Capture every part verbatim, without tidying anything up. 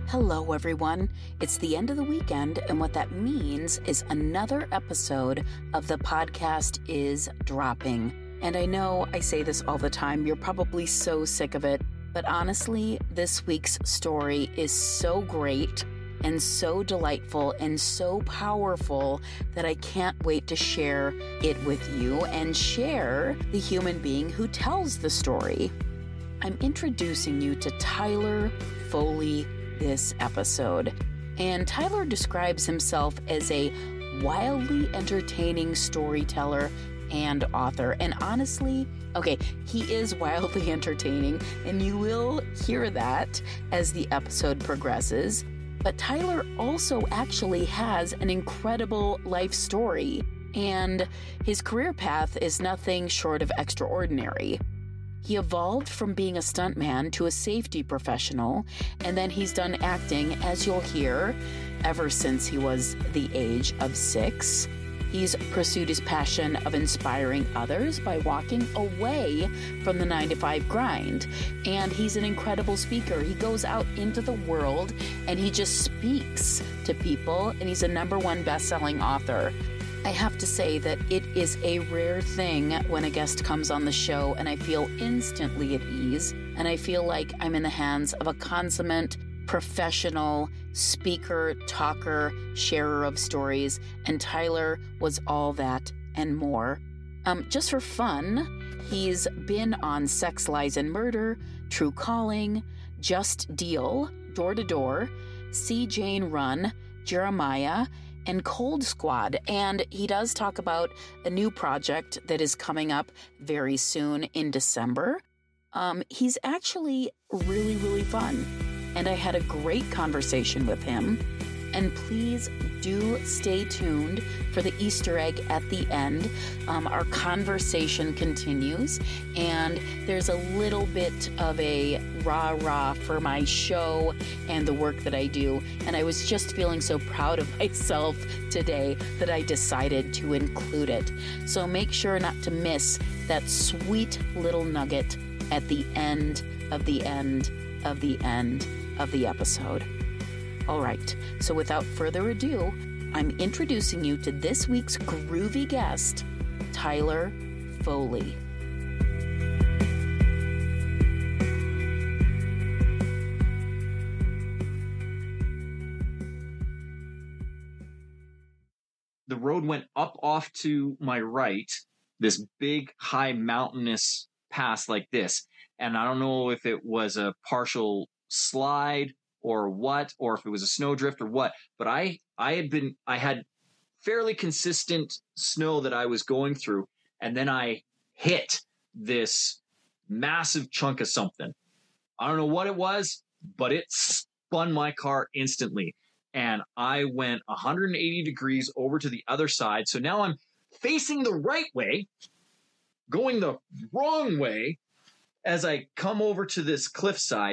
Hello, everyone. It's the end of the weekend, and what that means is another episode of the podcast is dropping. And I know I say this all the time. You're probably so sick of it. But honestly, this week's story is so great and so delightful and so powerful that I can't wait to share it with you and share the human being who tells the story. I'm introducing you to Tyler Foley this episode. And Tyler describes himself as a wildly entertaining storyteller and author. And honestly, okay, he is wildly entertaining, and you will hear that as the episode progresses. But Tyler also actually has an incredible life story, and his career path is nothing short of extraordinary. He evolved from being a stuntman to a safety professional, and then he's done acting, as you'll hear, ever since he was the age of six. He's pursued his passion of inspiring others by walking away from the nine to five grind. And he's an incredible speaker. He goes out into the world and he just speaks to people, and he's a number one best-selling author. I have to say that it is a rare thing when a guest comes on the show and I feel instantly at ease, and I feel like I'm in the hands of a consummate professional speaker, talker, sharer of stories, and Tyler was all that and more. Um, just for fun, he's been on Sex, Lies, and Murder, True Calling, Just Deal, Door to Door, See Jane Run, Jeremiah, and Cold Squad. And he does talk about a new project that is coming up very soon in December. Um, he's actually really, really fun. And I had a great conversation with him. And please do stay tuned for the Easter egg at the end. Um, our conversation continues, and there's a little bit of a rah-rah for my show and the work that I do. And I was just feeling so proud of myself today that I decided to include it. So make sure not to miss that sweet little nugget at the end of the end of the end of the episode. All right, so without further ado, I'm introducing you to this week's groovy guest, Tyler Foley. The road went up off to my right, this big, high, mountainous pass like this. And I don't know if it was a partial slide or what, or if it was a snowdrift or what, but I, I had been, I had fairly consistent snow that I was going through. And then I hit this massive chunk of something. I don't know what it was, but it spun my car instantly. And I went one hundred eighty degrees over to the other side. So now I'm facing the right way, going the wrong way as I come over to this cliffside.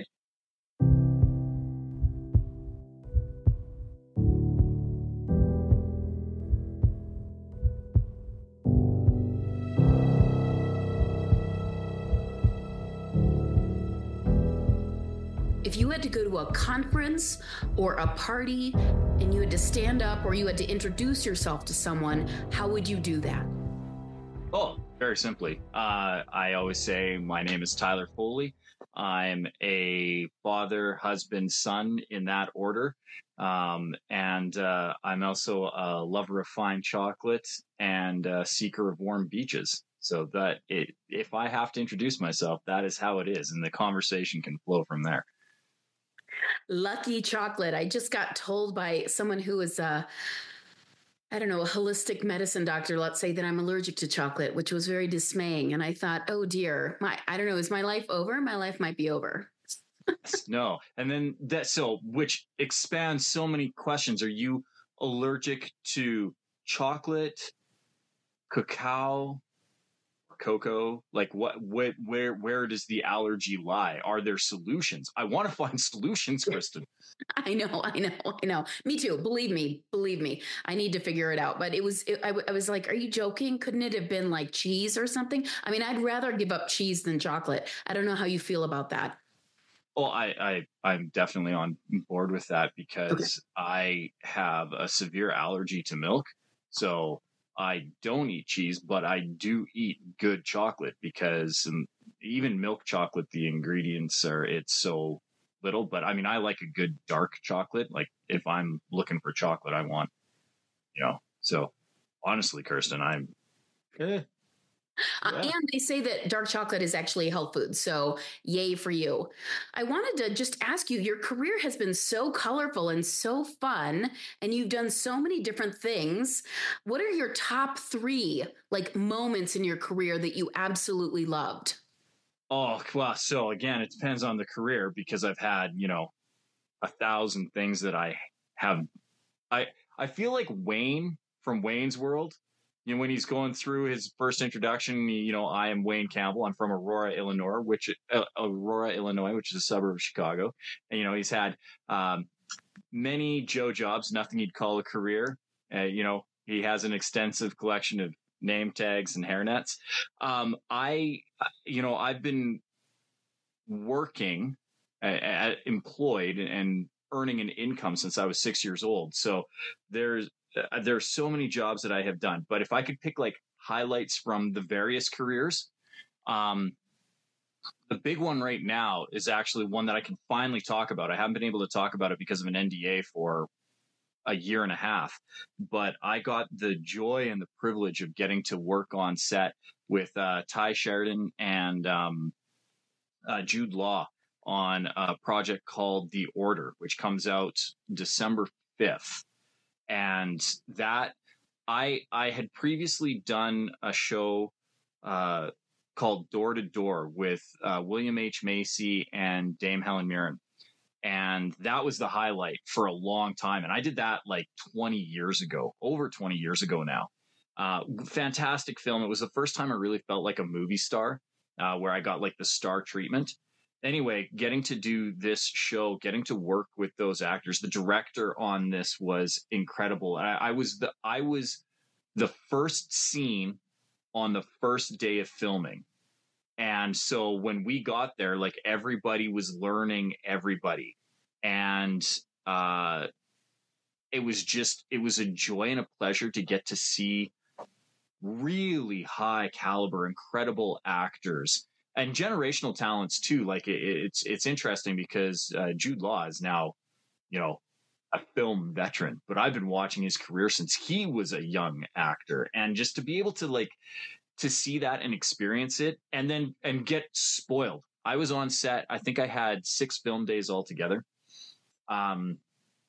If you had to go to a conference or a party and you had to stand up or you had to introduce yourself to someone, how would you do that? Oh, very simply. Uh, I always say my name is Tyler Foley. I'm a father, husband, son in that order. Um, and uh, I'm also a lover of fine chocolate and a seeker of warm beaches. So that it, if I have to introduce myself, that is how it is. And the conversation can flow from there. Lucky chocolate. I just got told by someone who is a, I don't know, a holistic medicine doctor, let's say, that I'm allergic to chocolate, which was very dismaying. And I thought, oh dear, my, I don't know, is my life over? My life might be over. No. And then that, so, which expands so many questions. Are you allergic to chocolate, cacao, cocoa? Like what, where, where, where does the allergy lie? Are there solutions? I want to find solutions, Kristen. I know, I know, I know. Me too. Believe me, believe me. I need to figure it out. But it was, it, I, I was like, are you joking? Couldn't it have been like cheese or something? I mean, I'd rather give up cheese than chocolate. I don't know how you feel about that. Oh, I, I, I'm definitely on board with that because Okay. I have a severe allergy to milk. So I don't eat cheese, but I do eat good chocolate because um, even milk chocolate, the ingredients are, it's so little. But I mean, I like a good dark chocolate. Like if I'm looking for chocolate, I want, you know, so honestly, Kirsten, I'm, eh, Uh, yeah. and they say that dark chocolate is actually a health food. So, yay for you. I wanted to just ask you, your career has been so colorful and so fun, and you've done so many different things. What are your top three like moments in your career that you absolutely loved? Oh, well, so again, it depends on the career because I've had, you know, a thousand things that I have. I I feel like Wayne from Wayne's World. You know, when he's going through his first introduction, you know, I am Wayne Campbell. I'm from Aurora, Illinois, which uh, Aurora, Illinois, which is a suburb of Chicago. And you know, he's had um, many Joe jobs, nothing you'd call a career. Uh, you know, he has an extensive collection of name tags and hairnets. Um, I, you know, I've been working, uh, employed, and earning an income since I was six years old. So there's uh, there's so many jobs that I have done. But if I could pick like highlights from the various careers, um, the big one right now is actually one that I can finally talk about. I haven't been able to talk about it because of an N D A for a year and a half, but I got the joy and the privilege of getting to work on set with uh, Ty Sheridan and um, uh, Jude Law on a project called The Order, which comes out December fifth. And that I I had previously done a show uh, called Door to Door with uh, William H. Macy and Dame Helen Mirren. And that was the highlight for a long time. And I did that like twenty years ago, over twenty years ago now. Uh, fantastic film. It was the first time I really felt like a movie star, uh, where I got like the star treatment. Anyway, getting to do this show, getting to work with those actors, the director on this was incredible. I, I was the I was the first scene on the first day of filming. And so when we got there, like everybody was learning everybody. And uh, it was just, it was a joy and a pleasure to get to see really high caliber, incredible actors and generational talents too. Like it, it's, it's interesting because uh, Jude Law is now, you know, a film veteran, but I've been watching his career since he was a young actor. And just to be able to like, to see that and experience it and then and get spoiled. I was on set. I think I had six film days altogether. Um,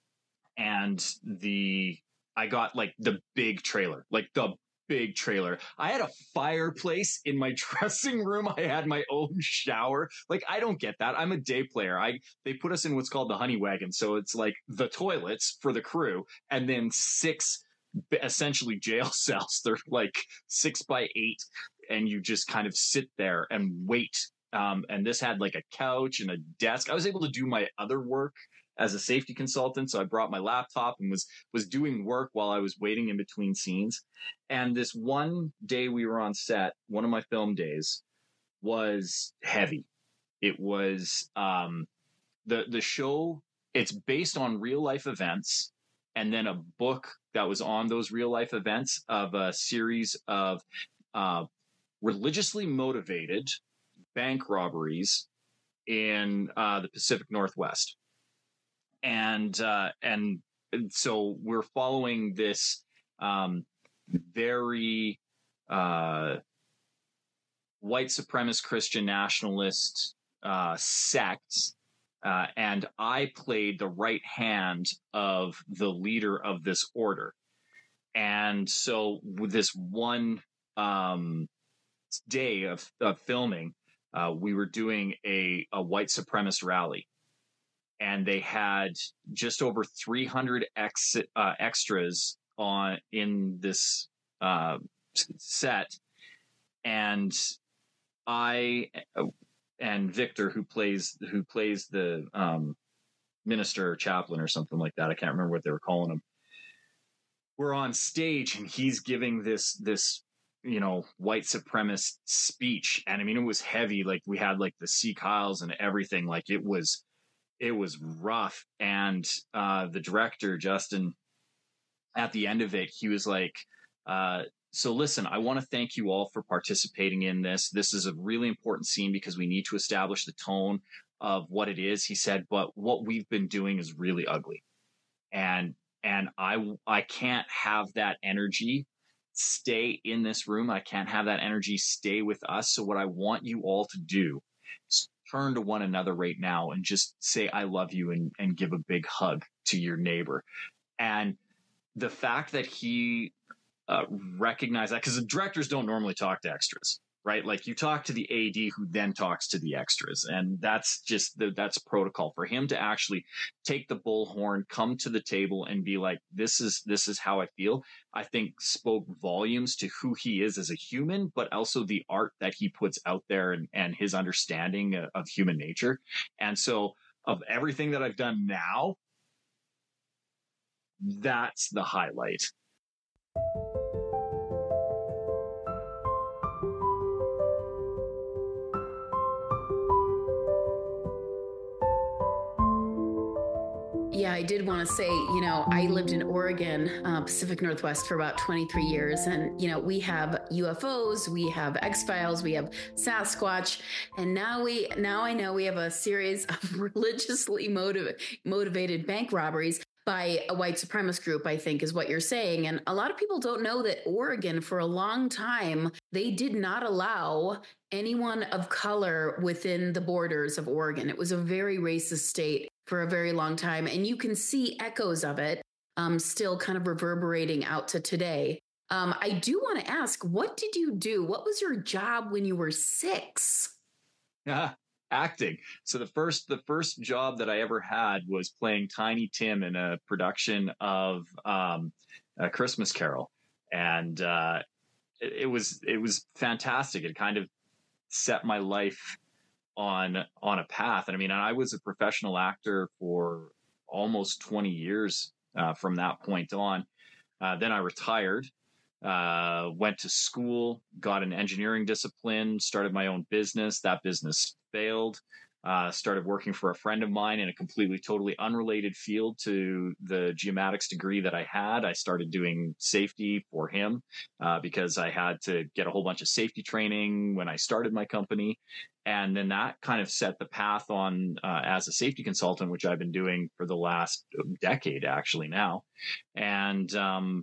and the, I got like the big trailer, like the big trailer. I had a fireplace in my dressing room. I had my own shower. Like, I don't get that. I'm a day player. I, they put us in what's called the honey wagon. So it's like the toilets for the crew and then six essentially jail cells. They're like six by eight and you just kind of sit there and wait. Um, and this had like a couch and a desk. I was able to do my other work as a safety consultant. So I brought my laptop and was, was doing work while I was waiting in between scenes. And this one day we were on set, one of my film days was heavy. It was, um, the, the show, it's based on real life events. And then a book that was on those real life events of a series of uh, religiously motivated bank robberies in uh, the Pacific Northwest. And, uh, and so we're following this um, very uh, white supremacist Christian nationalist uh, sect. Uh, and I played the right hand of the leader of this order. And so with this one um, day of, of filming, uh, we were doing a, a white supremacist rally. And they had just over three hundred ex, uh, extras on in this uh, set. And I... and Victor, who plays who plays the um, minister or chaplain or something like that. I can't remember what they were calling him. We're on stage and he's giving this this you know white supremacist speech, and I mean it was heavy. Like we had like the Sikh Isles and everything. Like it was it was rough. And uh, the director, Justin, at the end of it, he was like, uh, so listen, I want to thank you all for participating in this. This is a really important scene because we need to establish the tone of what it is. He said, but what we've been doing is really ugly. And, and I, I can't have that energy stay in this room. I can't have that energy stay with us. So what I want you all to do is turn to one another right now and just say, I love you, and, and give a big hug to your neighbor. And the fact that he uh, recognized that, because the directors don't normally talk to extras, right? Like you talk to the A D who then talks to the extras. And that's just, the, that's protocol for him to actually take the bullhorn, come to the table and be like, this is, this is how I feel. I think spoke volumes to who he is as a human, but also the art that he puts out there, and, and his understanding of, of human nature. And so of everything that I've done now, that's the highlight. Yeah, I did want to say, you know, I lived in Oregon, uh, Pacific Northwest for about twenty-three years. And, you know, we have U F Os, we have X-Files, we have Sasquatch. And now we, now I know we have a series of religiously motiv- motivated bank robberies by a white supremacist group, I think is what you're saying. And a lot of people don't know that Oregon, for a long time, they did not allow anyone of color within the borders of Oregon. It was a very racist state for a very long time. And you can see echoes of it um, still kind of reverberating out to today. Um, I do want to ask, what did you do? What was your job when you were six? Yeah, acting. So the first, the first job that I ever had was playing Tiny Tim in a production of um, A Christmas Carol. And uh, it, it was, it was fantastic. It kind of set my life on on a path. And I mean, I was a professional actor for almost twenty years uh, from that point on. Uh, then I retired, uh, went to school, got an engineering discipline, started my own business. That business failed. Uh, started working for a friend of mine in a completely, totally unrelated field to the geomatics degree that I had. I started doing safety for him uh, because I had to get a whole bunch of safety training when I started my company. And then that kind of set the path on uh, as a safety consultant, which I've been doing for the last decade, actually now. And, um,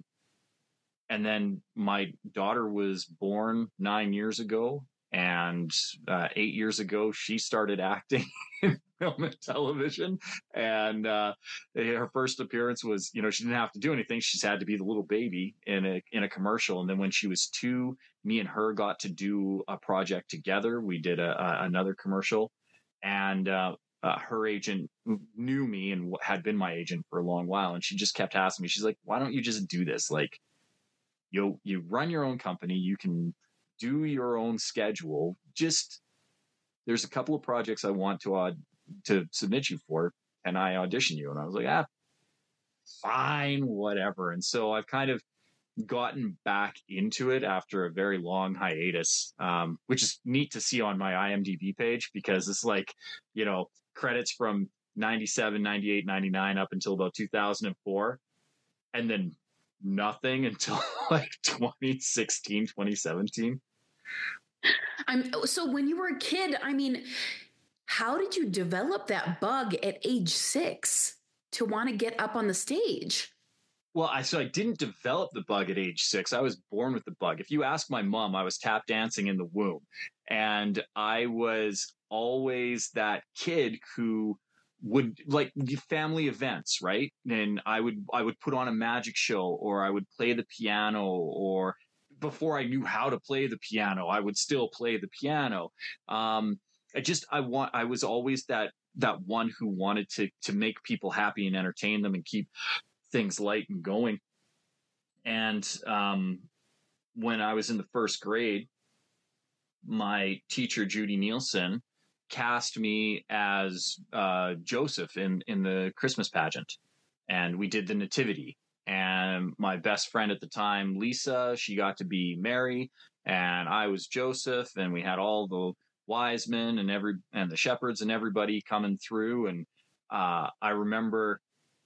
and then my daughter was born nine years ago. And uh, eight years ago, she started acting in film and television. And uh, her first appearance was, you know, she didn't have to do anything. She just had to be the little baby in a in a commercial. And then when she was two, me and her got to do a project together. We did a, a another commercial, and uh, uh, her agent knew me and had been my agent for a long while. And she just kept asking me, she's like, "Why don't you just do this? Like, you you run your own company, you can do your own schedule. Just, there's a couple of projects I want to uh, to submit you for, and I audition you." And I was like, ah, fine, whatever. And so I've kind of gotten back into it after a very long hiatus, um, which is neat to see on my IMDb page, because it's like, you know, credits from ninety-seven, ninety-eight, ninety-nine up until about two thousand four. And then nothing until like twenty sixteen, twenty seventeen. I'm so when you were a kid, I mean, how did you develop that bug at age six to want to get up on the stage? Well, I so I didn't develop the bug at age six. I was born with the bug. If you ask my mom, I was tap dancing in the womb, and I was always that kid who would like family events, right? And I would I would put on a magic show, or I would play the piano, or before I knew how to play the piano, I would still play the piano. Um, I just I want I was always that that one who wanted to to make people happy and entertain them and keep things light and going. And um, when I was in the first grade, my teacher Judy Nielsen cast me as uh, Joseph in in the Christmas pageant, and we did the nativity. And my best friend at the time, Lisa, she got to be Mary, and I was Joseph, and we had all the wise men and every and the shepherds and everybody coming through, and uh, I remember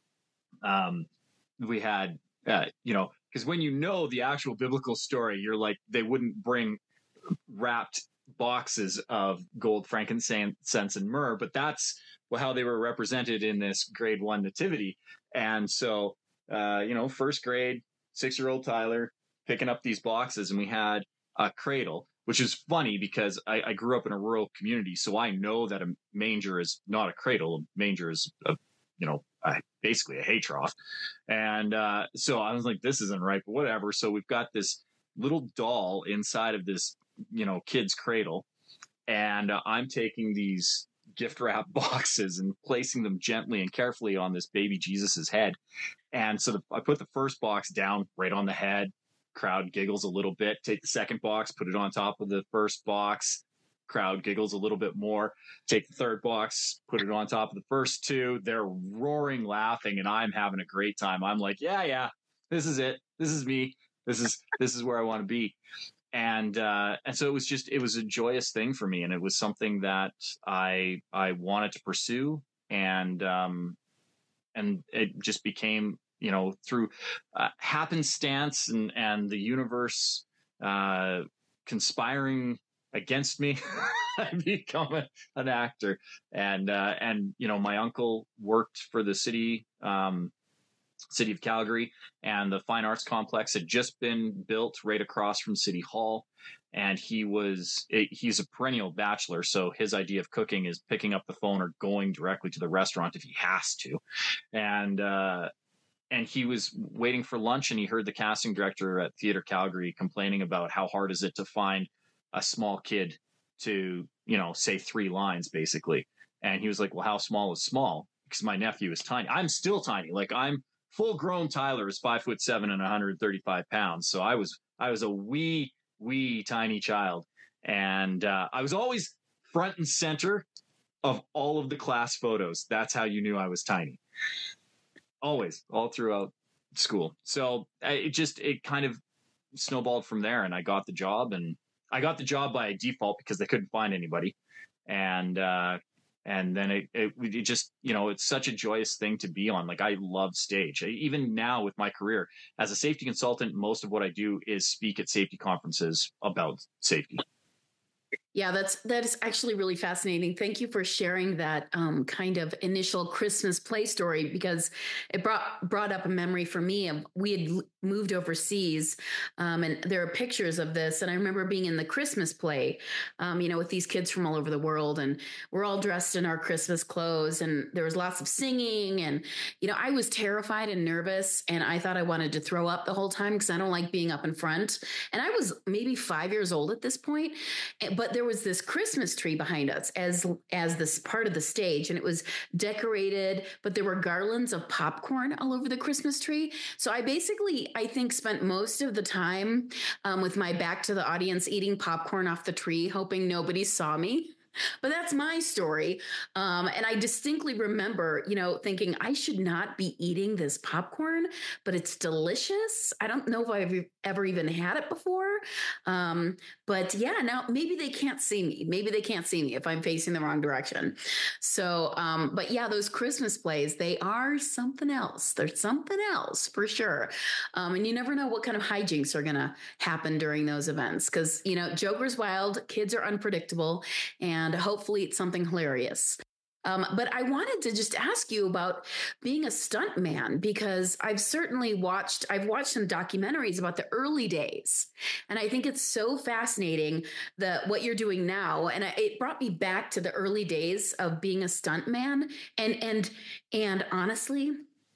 um, we had, uh, you know, because when you know the actual biblical story, you're like, they wouldn't bring wrapped boxes of gold, frankincense, and myrrh, but that's how they were represented in this grade one nativity. And so, uh, you know, first grade, six-year-old Tyler picking up these boxes, and we had a cradle, which is funny because I, I grew up in a rural community, so I know that a manger is not a cradle. A manger is, a, you know, a, basically a hay trough. And uh, so I was like, this isn't right, but whatever. So we've got this little doll inside of this, you know, kid's cradle, and uh, I'm taking these gift wrap boxes and placing them gently and carefully on this baby Jesus's head. And so the, I put the first box down right on the head. Crowd giggles a little bit. Take the second box, put it on top of the first box. Crowd giggles a little bit more. Take the third box, put it on top of the first two. They're roaring, laughing, and I'm having a great time. I'm like, yeah, yeah, this is it. This is me. This is this is where I want to be. And uh, and so it was just it was a joyous thing for me, and it was something that I I wanted to pursue, and um, and it just became, you know, through uh, happenstance and and the universe uh, conspiring against me, I become a, an actor. And uh, and you know, my uncle worked for the city. Um, City of Calgary, and the Fine Arts Complex had just been built right across from City Hall. And he was, he's a perennial bachelor. So his idea of cooking is picking up the phone or going directly to the restaurant if he has to. And, uh, and he was waiting for lunch, and he heard the casting director at Theatre Calgary complaining about how hard is it to find a small kid to, you know, say three lines basically. And he was like, well, how small is small? Because my nephew is tiny. I'm still tiny. Like, I'm, full grown Tyler is five foot seven and one hundred thirty-five pounds. So I was, I was a wee, wee tiny child. And uh, I was always front and center of all of the class photos. That's how you knew I was tiny. Always, all throughout school. So it just, it kind of snowballed from there, and I got the job, and I got the job by default because they couldn't find anybody. And, uh, And then it, it, it just, you know, it's such a joyous thing to be on. Like, I love stage. I, even now with my career as a safety consultant, most of what I do is speak at safety conferences about safety. Yeah, that's that is actually really fascinating. Thank you for sharing that um, kind of initial Christmas play story, because it brought brought up a memory for me of we had moved overseas, um, and there are pictures of this. And I remember being in the Christmas play, um, you know, with these kids from all over the world, and we're all dressed in our Christmas clothes, and there was lots of singing, and you know, I was terrified and nervous, and I thought I wanted to throw up the whole time because I don't like being up in front. And I was maybe five years old at this point, but there was this Christmas tree behind us as as this part of the stage, and it was decorated, but there were garlands of popcorn all over the Christmas tree. So I basically, I think, spent most of the time um, with my back to the audience eating popcorn off the tree, hoping nobody saw me. But that's my story. Um, and I distinctly remember, you know, thinking I should not be eating this popcorn, but it's delicious. I don't know if I've ever even had it before. Um, but yeah, now maybe they can't see me. Maybe they can't see me if I'm facing the wrong direction. So, um, but yeah, those Christmas plays, they are something else. They're something else for sure. Um, and you never know what kind of hijinks are going to happen during those events. Because, you know, Joker's wild, kids are unpredictable, and And hopefully it's something hilarious. Um, but I wanted to just ask you about being a stunt man, because I've certainly watched, I've watched some documentaries about the early days. And I think it's so fascinating that what you're doing now. And it brought me back to the early days of being a stunt man. And, and, and honestly,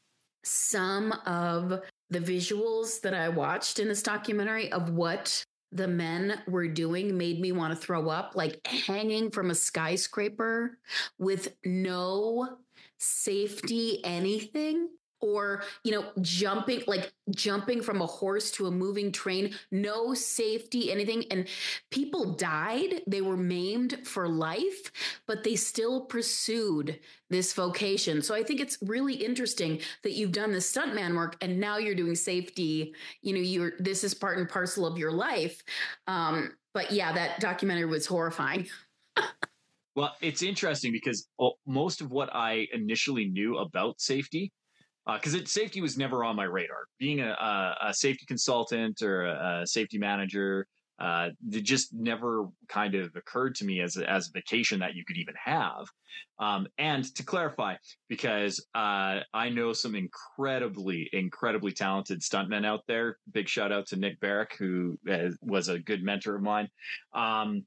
some of the visuals that I watched in this documentary of what the men were doing made me want to throw up, like hanging from a skyscraper with no safety, anything. Or, you know, jumping, like jumping from a horse to a moving train, no safety, anything. And people died. They were maimed for life, but they still pursued this vocation. So I think it's really interesting that you've done the stuntman work and now you're doing safety. You know, you're, this is part and parcel of your life. Um, but yeah, that documentary was horrifying. Well, it's interesting because oh, most of what I initially knew about safety, because uh, safety was never on my radar. Being a, a, a safety consultant or a, a safety manager, uh, it just never kind of occurred to me as a, as a vacation that you could even have. Um, and to clarify, because uh, I know some incredibly, incredibly talented stuntmen out there. Big shout out to Nick Barrick, who uh, was a good mentor of mine. Um,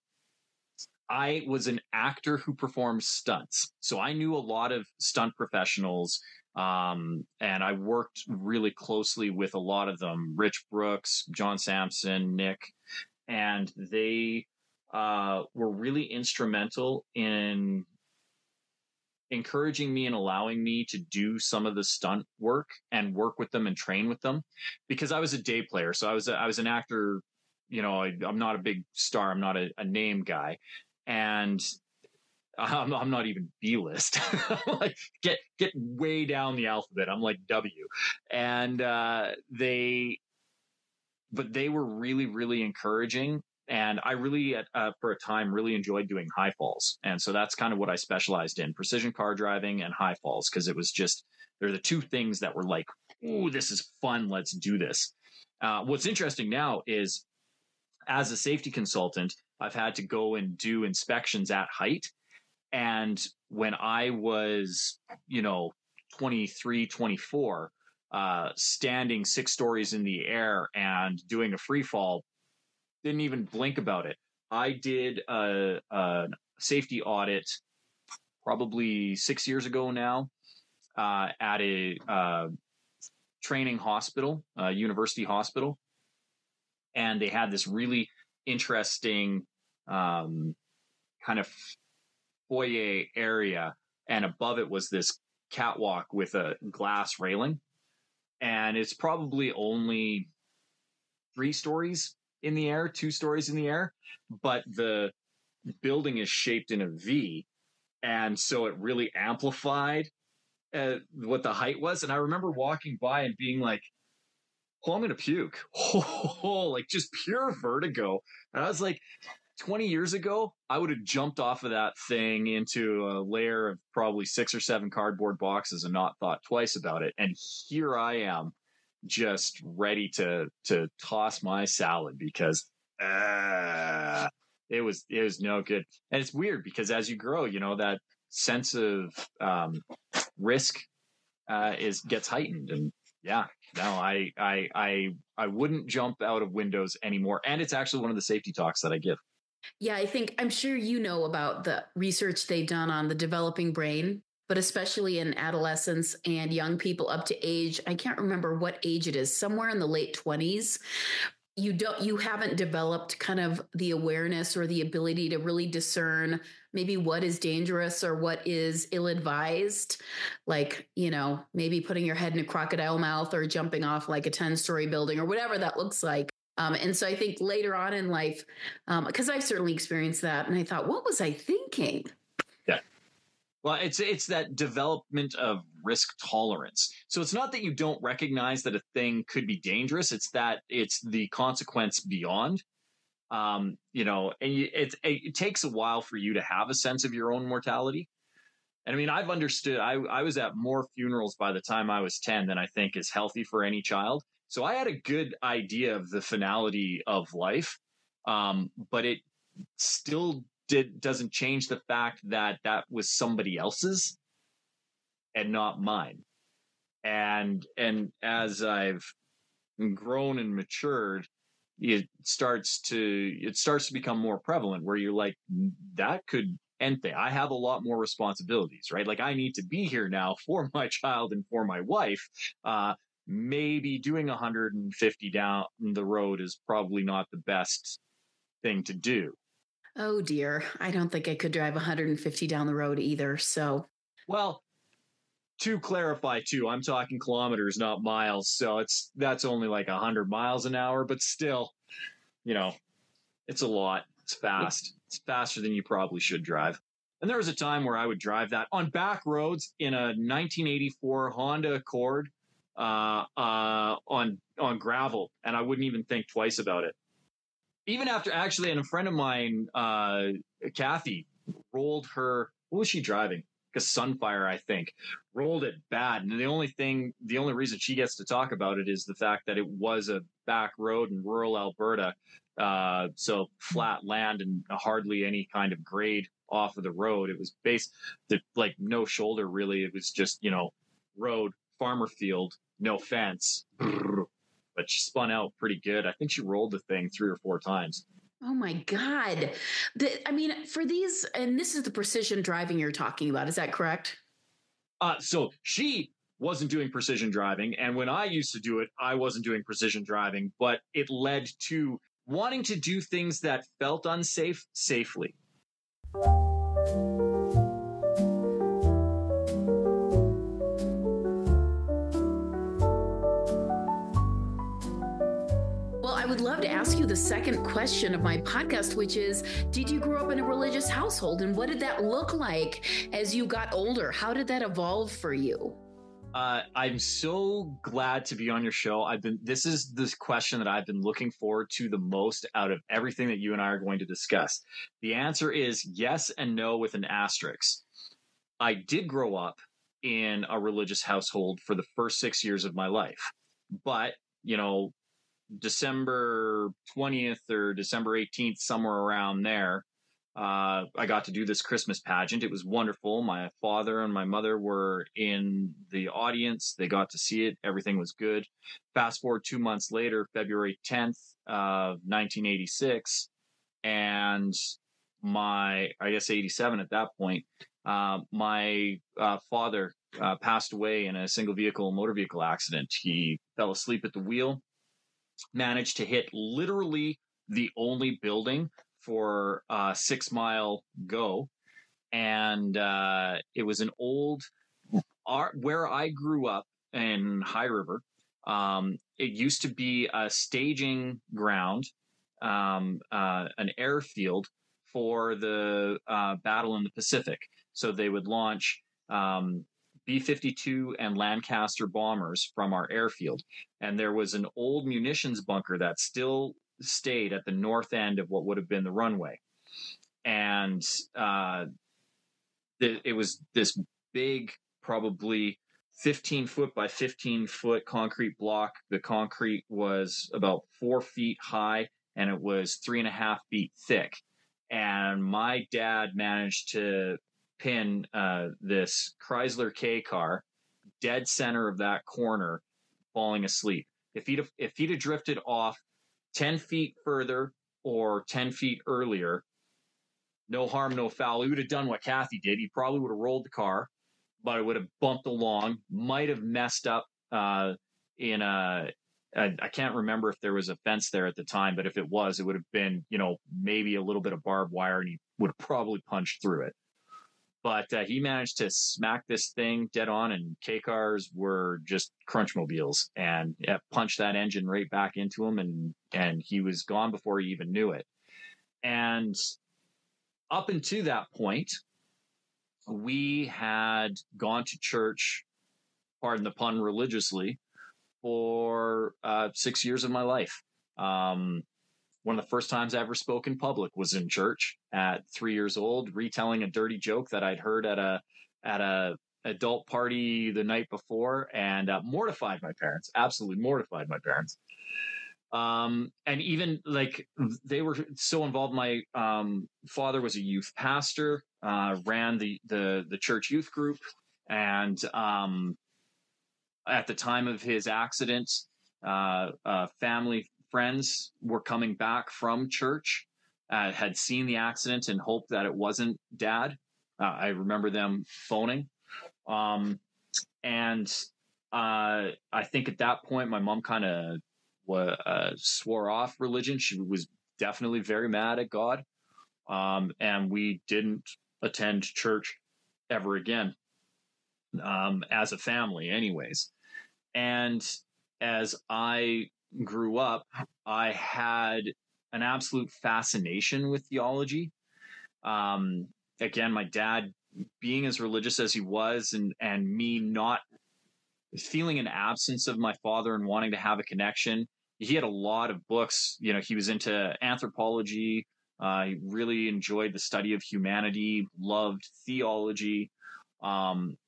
I was an actor who performed stunts. So I knew a lot of stunt professionals, um, and I worked really closely with a lot of them, Rich Brooks, John Sampson, Nick, and they uh, were really instrumental in encouraging me and allowing me to do some of the stunt work and work with them and train with them, because I was a day player. So I was, a, I was an actor, you know, I, I'm not a big star. I'm not a, a name guy. And I'm, I'm not even B-list. Like get get way down the alphabet. I'm like W. And uh, they, but they were really, really encouraging. And I really, uh, for a time, really enjoyed doing high falls. And so that's kind of what I specialized in: precision car driving and high falls, because it was just, they're the two things that were like, ooh, this is fun. Let's do this. Uh, what's interesting now is, as a safety consultant, I've had to go and do inspections at height. And when I was, you know, twenty-three, twenty-four, uh, standing six stories in the air and doing a free fall, didn't even blink about it. I did a, a safety audit probably six years ago now uh, at a uh, training hospital, uh, university hospital. And they had this really interesting um, kind of foyer area, and above it was this catwalk with a glass railing, and it's probably only three stories in the air, two stories in the air, but the building is shaped in a V, and so it really amplified uh, what the height was. And I remember walking by and being like, oh, I'm going to puke. Oh, like just pure vertigo. And I was like, twenty years ago, I would have jumped off of that thing into a layer of probably six or seven cardboard boxes and not thought twice about it. And here I am, just ready to to toss my salad because uh, it was it was no good. And it's weird because as you grow, you know, that sense of um, risk uh, is gets heightened. And yeah, no, I I I I wouldn't jump out of windows anymore. And it's actually one of the safety talks that I give. Yeah, I think I'm sure you know about the research they've done on the developing brain, but especially in adolescents and young people up to age, I can't remember what age it is, somewhere in the late twenties. You don't, you haven't developed kind of the awareness or the ability to really discern maybe what is dangerous or what is ill-advised. Like, you know, maybe putting your head in a crocodile mouth or jumping off like a ten story building or whatever that looks like. Um, and so I think later on in life, because um, I've certainly experienced that, and I thought, what was I thinking? Yeah. Well, it's it's that development of risk tolerance. So it's not that you don't recognize that a thing could be dangerous. It's that it's the consequence beyond. Um, you know, and you, it, it takes a while for you to have a sense of your own mortality. And I mean, I've understood. I, I was at more funerals by the time I was ten than I think is healthy for any child. So I had a good idea of the finality of life, um, but it still did doesn't change the fact that that was somebody else's and not mine. And and as I've grown and matured, it starts to it starts to become more prevalent where you're like, that could end thing. I have a lot more responsibilities, right? Like I need to be here now for my child and for my wife. Uh, maybe doing one hundred fifty down the road is probably not the best thing to do. Oh dear. I don't think I could drive one hundred fifty down the road either. So, well, to clarify too, I'm talking kilometers, not miles. So it's, that's only like one hundred miles an hour, but still, you know, it's a lot. It's fast. It's faster than you probably should drive. And there was a time where I would drive that on back roads in a nineteen eighty-four Honda Accord. Uh, uh, on on gravel, and I wouldn't even think twice about it. Even after actually, and a friend of mine, uh, Kathy, rolled her, what was she driving? A Sunfire, I think, rolled it bad. And the only thing, the only reason she gets to talk about it is the fact that it was a back road in rural Alberta. Uh, so flat land and hardly any kind of grade off of the road. It was based the, like no shoulder really. It was just, you know, road, farmer field, no fence. But she spun out pretty good. I think she rolled the thing three or four times. Oh my God. The, I mean, for these, and this is the precision driving you're talking about. Is that correct? Uh, so she wasn't doing precision driving. And when I used to do it, I wasn't doing precision driving, but it led to wanting to do things that felt unsafe safely. I would love to ask you the second question of my podcast, which is, did you grow up in a religious household? And what did that look like as you got older? How did that evolve for you? Uh, I'm so glad to be on your show. I've been, this is this question that I've been looking forward to the most out of everything that you and I are going to discuss. The answer is yes and no with an asterisk. I did grow up in a religious household for the first six years of my life, but, you know, December twentieth or December eighteenth, somewhere around there, uh, I got to do this Christmas pageant. It was wonderful. My father and my mother were in the audience. They got to see it. Everything was good. Fast forward two months later, February tenth of nineteen eighty-six, and my, I guess eighty-seven at that point, uh, my uh, father uh, passed away in a single vehicle motor vehicle accident. He fell asleep at the wheel, managed to hit literally the only building for a six mile go. And uh, it was an old, our, where I grew up in High River, um, it used to be a staging ground, um, uh, an airfield for the uh, battle in the Pacific. So they would launch um, B fifty-two and Lancaster bombers from our airfield. And there was an old munitions bunker that still stayed at the north end of what would have been the runway. And uh, th- it was this big, probably fifteen foot by fifteen foot concrete block. The concrete was about four feet high and it was three and a half feet thick. And my dad managed to pin uh, this Chrysler K car dead center of that corner, falling asleep. If he'd have, if he'd have drifted off ten feet further or ten feet earlier, no harm, no foul. He would have done what Kathy did. He probably would have rolled the car, but it would have bumped along, might have messed up uh, in a, I, I can't remember if there was a fence there at the time, but if it was, it would have been, you know, maybe a little bit of barbed wire and he would have probably punched through it. But uh, he managed to smack this thing dead on, and K-cars were just crunchmobiles, and yeah, punched that engine right back into him, and and he was gone before he even knew it. And up until that point, we had gone to church, pardon the pun, religiously for uh, six years of my life. Um, One of the first times I ever spoke in public was in church at three years old, retelling a dirty joke that I'd heard at a at a adult party the night before, and uh, mortified my parents. Absolutely mortified my parents. Um, and even like they were so involved. My um, father was a youth pastor, uh, ran the the the church youth group, and um, at the time of his accident, uh, uh, family. friends were coming back from church, uh, had seen the accident and hoped that it wasn't dad. Uh, I remember them phoning. Um, and uh, I think at that point, my mom kind of uh, swore off religion. She was definitely very mad at God. Um, and we didn't attend church ever again, um, as a family anyways. And as I grew up, I had an absolute fascination with theology. Um, again, my dad being as religious as he was, and, and me not feeling an absence of my father and wanting to have a connection. He had a lot of books. You know, he was into anthropology, I uh, really enjoyed the study of humanity, loved theology. Um,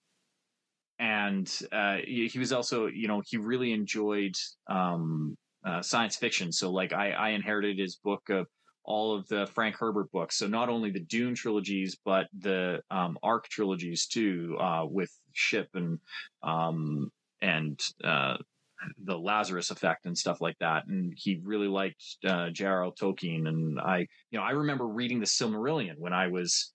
and uh, he, he was also, you know, he really enjoyed um, uh, science fiction. So like I, I inherited his book of all of the Frank Herbert books. So not only the Dune trilogies, but the um, Ark trilogies too, uh, with Ship and um, and uh, the Lazarus Effect and stuff like that. And he really liked uh, J R R Tolkien. And I, you know, I remember reading the Silmarillion when I was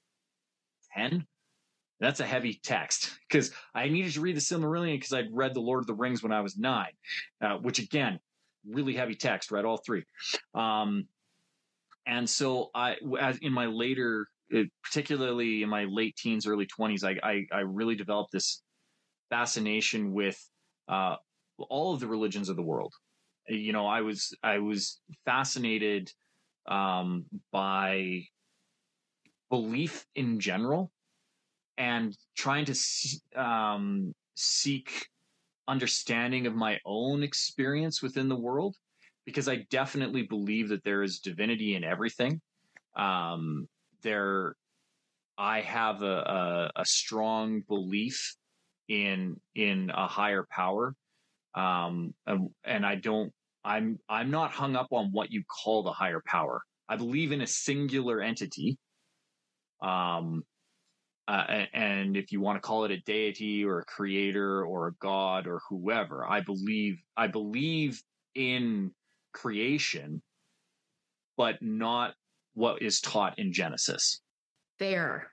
ten. That's a heavy text because I needed to read the Silmarillion because I'd read the Lord of the Rings when I was nine, uh, which again, really heavy text, read all three. Um, and so I, as in my later, particularly in my late teens, early twenties, I, I, I really developed this fascination with uh, all of the religions of the world. You know, I was, I was fascinated um, by belief in general, and trying to um, seek understanding of my own experience within the world, because I definitely believe that there is divinity in everything. Um, there, I have a, a, a strong belief in in a higher power, um, and, and I don't. I'm I'm not hung up on what you call the higher power. I believe in a singular entity. Um, Uh, and if you want to call it a deity or a creator or a god or whoever, I believe I believe in creation, but not what is taught in Genesis. Fair.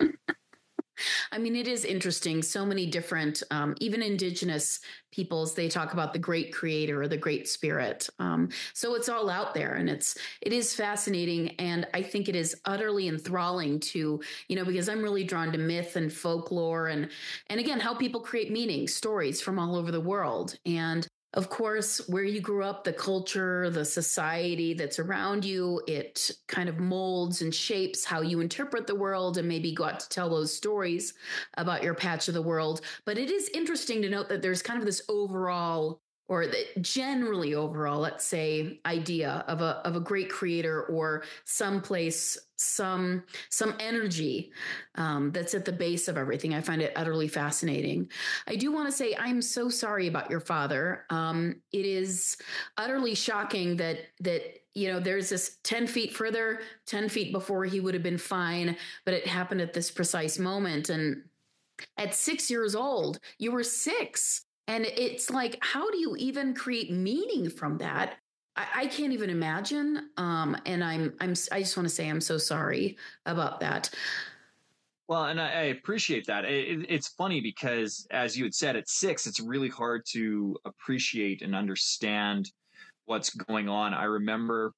I mean, it is interesting. So many different, um, even indigenous peoples, they talk about the great creator or the great spirit. Um, so it's all out there, and it's, it is fascinating. And I think it is utterly enthralling to, you know, because I'm really drawn to myth and folklore and, and again, how people create meaning, stories from all over the world. And of course, where you grew up, the culture, the society that's around you, it kind of molds and shapes how you interpret the world and maybe got to tell those stories about your patch of the world. But it is interesting to note that there's kind of this overall, or the generally overall, let's say, idea of a of a great creator or someplace, some some energy um, that's at the base of everything. I find it utterly fascinating. I do want to say I'm so sorry about your father. Um, it is utterly shocking that that you know there's this ten feet further, ten feet before he would have been fine, but it happened at this precise moment. And at six years old, you were six. And it's like, how do you even create meaning from that? I, I can't even imagine. Um, and I'm, I'm, I just want to say I'm so sorry about that. Well, and I, I appreciate that. It, it's funny because, as you had said, at six, it's really hard to appreciate and understand what's going on. I remember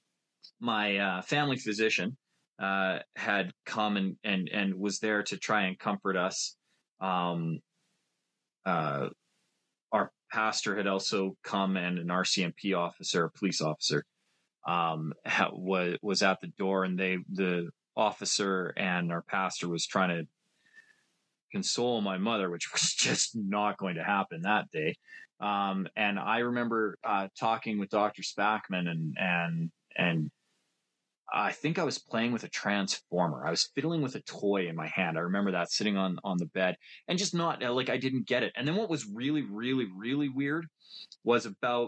my uh, family physician uh, had come and, and, and was there to try and comfort us. Um, uh, Our pastor had also come, and an R C M P officer, a police officer, um, was was at the door, and they, the officer and our pastor was trying to console my mother, which was just not going to happen that day. Um, and I remember uh, talking with Doctor Spackman, and and and I think I was playing with a transformer. I was fiddling with a toy in my hand. I remember that, sitting on, on the bed, and just not like, I didn't get it. And then what was really, really, really weird was about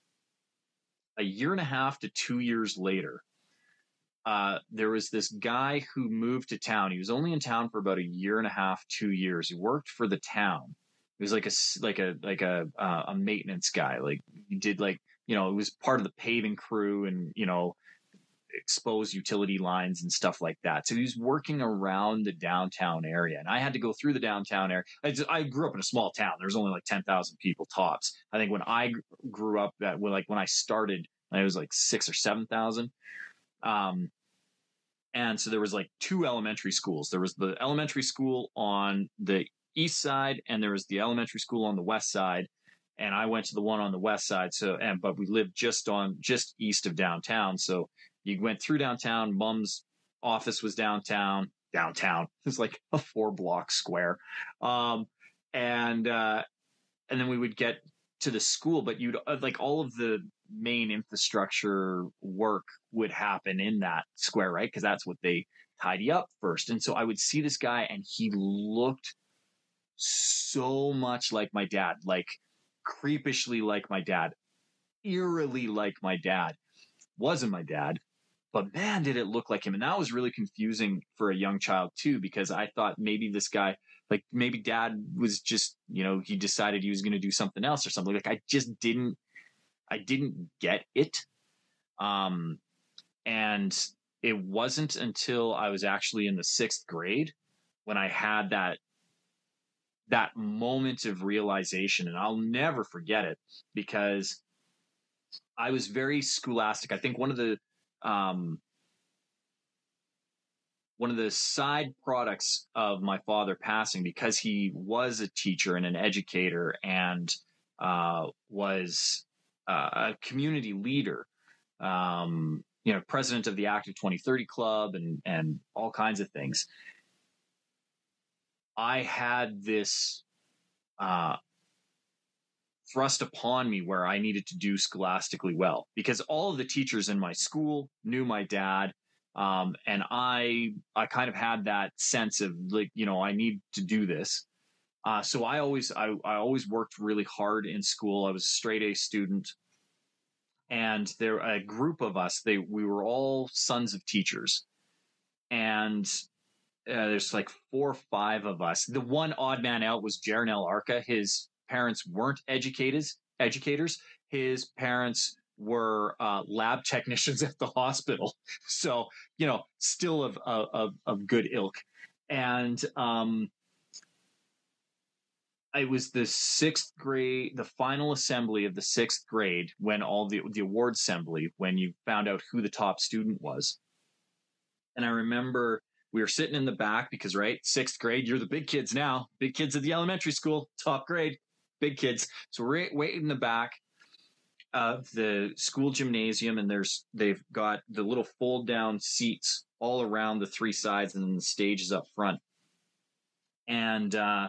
a year and a half to two years later, uh, there was this guy who moved to town. He was only in town for about a year and a half, two years. He worked for the town. He was like a, like a, like a, uh, a maintenance guy. Like he did like, you know, it was part of the paving crew, and, you know, expose utility lines and stuff like that. So he was working around the downtown area, and I had to go through the downtown area. I, just, I grew up in a small town. There was only like ten thousand people tops. I think when I grew up, that when like when I started, it was like six or seven thousand. Um, and so there was like two elementary schools. There was the elementary school on the east side, and there was the elementary school on the west side. And I went to the one on the west side. So, and but we lived just on just east of downtown. So you went through downtown. Mom's office was downtown. Downtown. It's like a four block square. Um, and uh, and then we would get to the school, but you'd uh, like all of the main infrastructure work would happen in that square, right? Because that's what they tidy up first. And so I would see this guy, and he looked so much like my dad, like creepishly like my dad, eerily like my dad. Wasn't my dad, but man, did it look like him. And that was really confusing for a young child too, because I thought maybe this guy, like maybe dad was just, you know, he decided he was going to do something else or something. Like I just didn't, I didn't get it. Um, and it wasn't until I was actually in the sixth grade when I had that, that moment of realization. And I'll never forget it because I was very scholastic. I think one of the, um, one of the side products of my father passing, because he was a teacher and an educator and uh, was uh, a community leader, um, you know, president of the Active twenty thirty Club and, and all kinds of things. I had this uh, thrust upon me where I needed to do scholastically well, because all of the teachers in my school knew my dad. Um, and I, I kind of had that sense of like, you know, I need to do this. Uh, so I always, I, I always worked really hard in school. I was a straight A student, and there, a group of us, they, we were all sons of teachers, and uh, there's like four or five of us. The one odd man out was Jarnell Arca. His parents weren't educators, educators. His parents were uh, lab technicians at the hospital. So, you know, still of, of, of good ilk. And um, it was the sixth grade, the final assembly of the sixth grade, when all the, the award assembly, when you found out who the top student was. And I remember we were sitting in the back because, right, sixth grade, you're the big kids now, big kids at the elementary school, top grade, big kids. So we're waiting in the back of the school gymnasium, and there's they've got the little fold down seats all around the three sides, and then the stage is up front. And uh,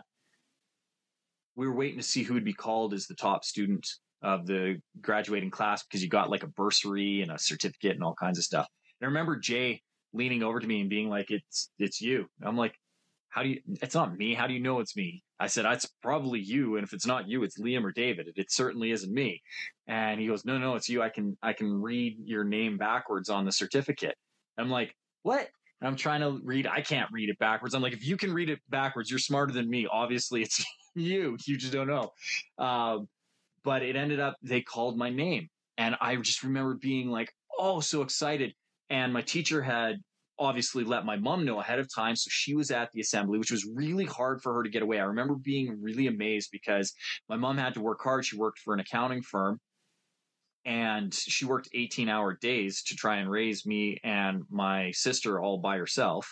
we were waiting to see who would be called as the top student of the graduating class, because you got like a bursary and a certificate and all kinds of stuff. And I remember Jay leaning over to me and being like, "It's it's you." And I'm like, "How do you? It's not me. How do you know it's me?" I said, "It's probably you. And if it's not you, it's Liam or David. It, it certainly isn't me." And he goes, no, no, it's you. I can, I can read your name backwards on the certificate. I'm like, what? And I'm trying to read. I can't read it backwards. I'm like, if you can read it backwards, you're smarter than me. Obviously it's you. You just don't know. Um, but it ended up, they called my name, and I just remember being like, oh, so excited. And my teacher had obviously let my mom know ahead of time. So she was at the assembly, which was really hard for her to get away. I remember being really amazed because my mom had to work hard. She worked for an accounting firm, and she worked eighteen hour days to try and raise me and my sister all by herself.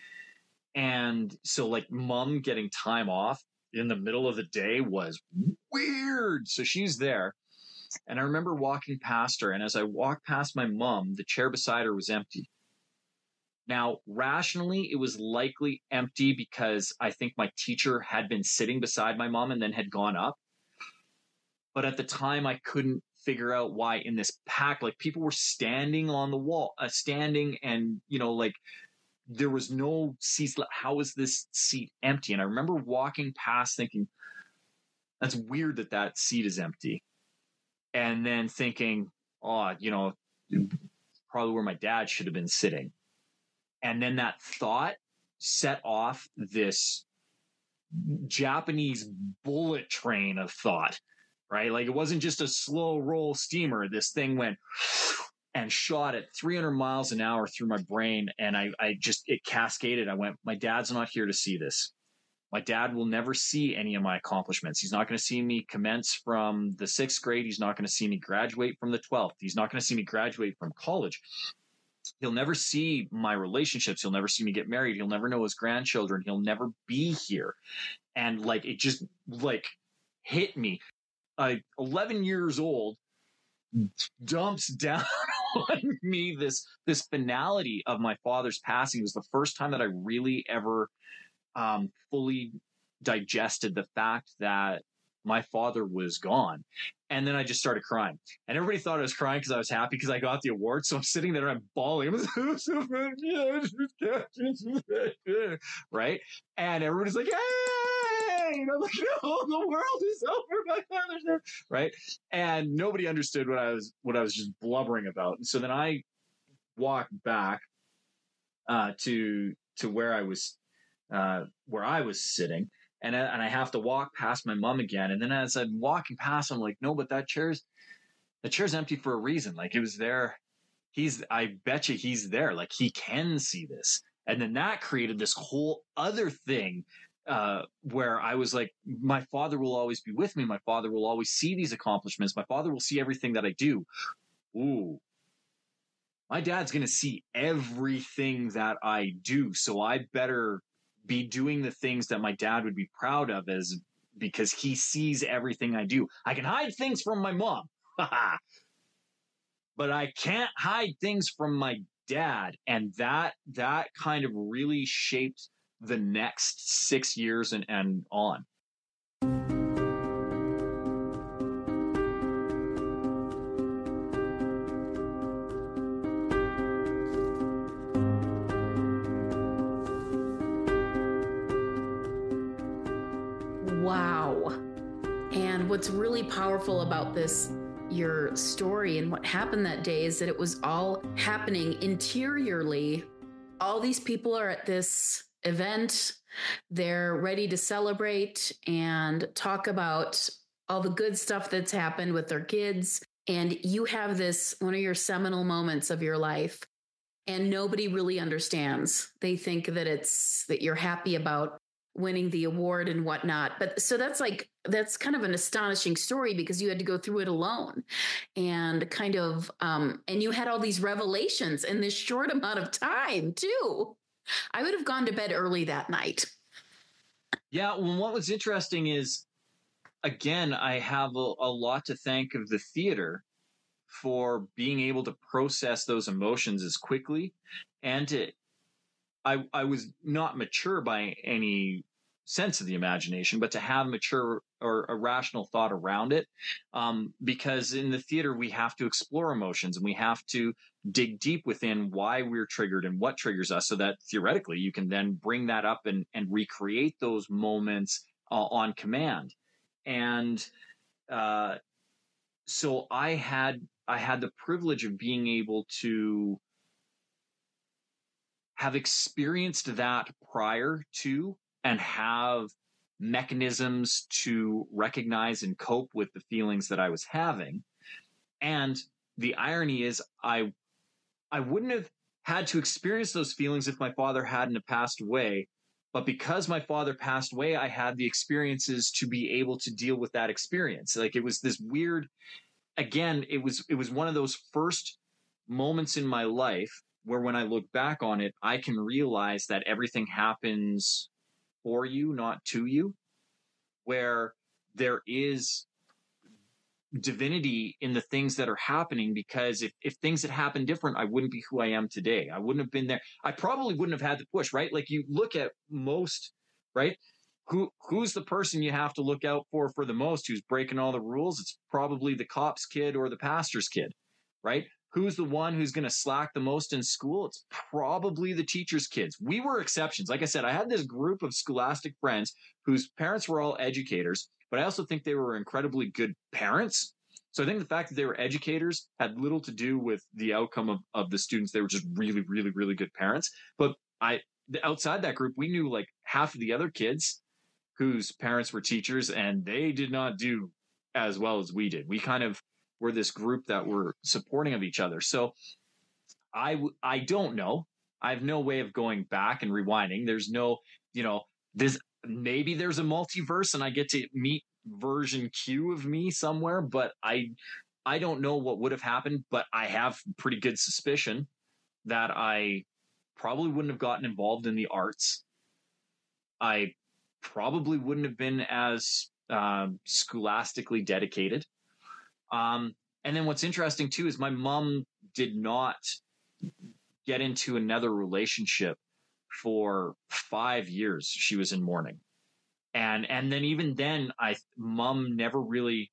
And so like mom getting time off in the middle of the day was weird. So she's there. And I remember walking past her. And as I walked past my mom, the chair beside her was empty. Now, rationally, it was likely empty because I think my teacher had been sitting beside my mom and then had gone up. But at the time, I couldn't figure out why in this pack, like people were standing on the wall, uh, standing and, you know, like there was no seats. How is this seat empty? And I remember walking past thinking, that's weird that that seat is empty. And then thinking, oh, you know, probably where my dad should have been sitting. And then that thought set off this Japanese bullet train of thought, right? Like it wasn't just a slow roll steamer. This thing went and shot at three hundred miles an hour through my brain. And I, I just, it cascaded. I went, my dad's not here to see this. My dad will never see any of my accomplishments. He's not going to see me commence from the sixth grade. He's not going to see me graduate from the twelfth. He's not going to see me graduate from college. He'll never see my relationships. He'll never see me get married. He'll never know his grandchildren. He'll never be here. And like, it just like hit me. Uh, eleven years old dumps down on me this, this finality of my father's passing. It was the first time that I really ever um, fully digested the fact that my father was gone. And then I just started crying. And everybody thought I was crying because I was happy because I got the award. So I'm sitting there and I'm bawling. Right? And everybody's like, hey! And I'm like, no, the world is over. My father's there. Right? And nobody understood what I was what I was just blubbering about. And so then I walked back uh, to to where I was uh, where I was sitting. And I, and I have to walk past my mom again. And then as I'm walking past, I'm like, no, but that chair's, the chair's empty for a reason. Like it was there. He's, I bet you he's there. Like he can see this. And then that created this whole other thing uh, where I was like, my father will always be with me. My father will always see these accomplishments. My father will see everything that I do. Ooh. My dad's going to see everything that I do. So I better be doing the things that my dad would be proud of, as because he sees everything I do. I can hide things from my mom, but I can't hide things from my dad. And that, that kind of really shaped the next six years and, and on. Wow. And what's really powerful about this, your story and what happened that day, is that it was all happening interiorly. All these people are at this event. They're ready to celebrate and talk about all the good stuff that's happened with their kids. And you have this, one of your seminal moments of your life, and nobody really understands. They think that it's, that you're happy about winning the award and whatnot. But so that's like, that's kind of an astonishing story because you had to go through it alone and kind of, um, and you had all these revelations in this short amount of time too. I would have gone to bed early that night. Yeah. Well, what was interesting is, again, I have a, a lot to thank of the theater for being able to process those emotions as quickly, and to, I, I was not mature by any sense of the imagination, but to have mature or a rational thought around it. Um, because in the theater, we have to explore emotions and we have to dig deep within why we're triggered and what triggers us, so that theoretically you can then bring that up and, and recreate those moments uh, on command. And uh, so I had, I had the privilege of being able to have experienced that prior to, and have mechanisms to recognize and cope with the feelings that I was having. And the irony is I, I wouldn't have had to experience those feelings if my father hadn't have passed away. But because my father passed away, I had the experiences to be able to deal with that experience. Like it was this weird, again, it was, it was one of those first moments in my life where when I look back on it, I can realize that everything happens for you, not to you, where there is divinity in the things that are happening. Because if, if things had happened different, I wouldn't be who I am today. I wouldn't have been there. I probably wouldn't have had the push, right? Like you look at most, right? Who, who's the person you have to look out for for the most, who's breaking all the rules? It's probably the cop's kid or the pastor's kid, right? Who's the one who's going to slack the most in school? It's probably the teacher's kids. We were exceptions. Like I said, I had this group of scholastic friends whose parents were all educators, but I also think they were incredibly good parents. So I think the fact that they were educators had little to do with the outcome of, of the students. They were just really, really, really good parents. But I, outside that group, we knew like half of the other kids whose parents were teachers, and they did not do as well as we did. We kind of were this group that were supporting of each other. So I, I don't know. I have no way of going back and rewinding. There's no, you know, this, maybe there's a multiverse and I get to meet version Q of me somewhere, but I, I don't know what would have happened, but I have pretty good suspicion that I probably wouldn't have gotten involved in the arts. I probably wouldn't have been as um, scholastically dedicated. Um, and then what's interesting too is my mom did not get into another relationship for five years. She was in mourning. And, and then even then, I, mom never really,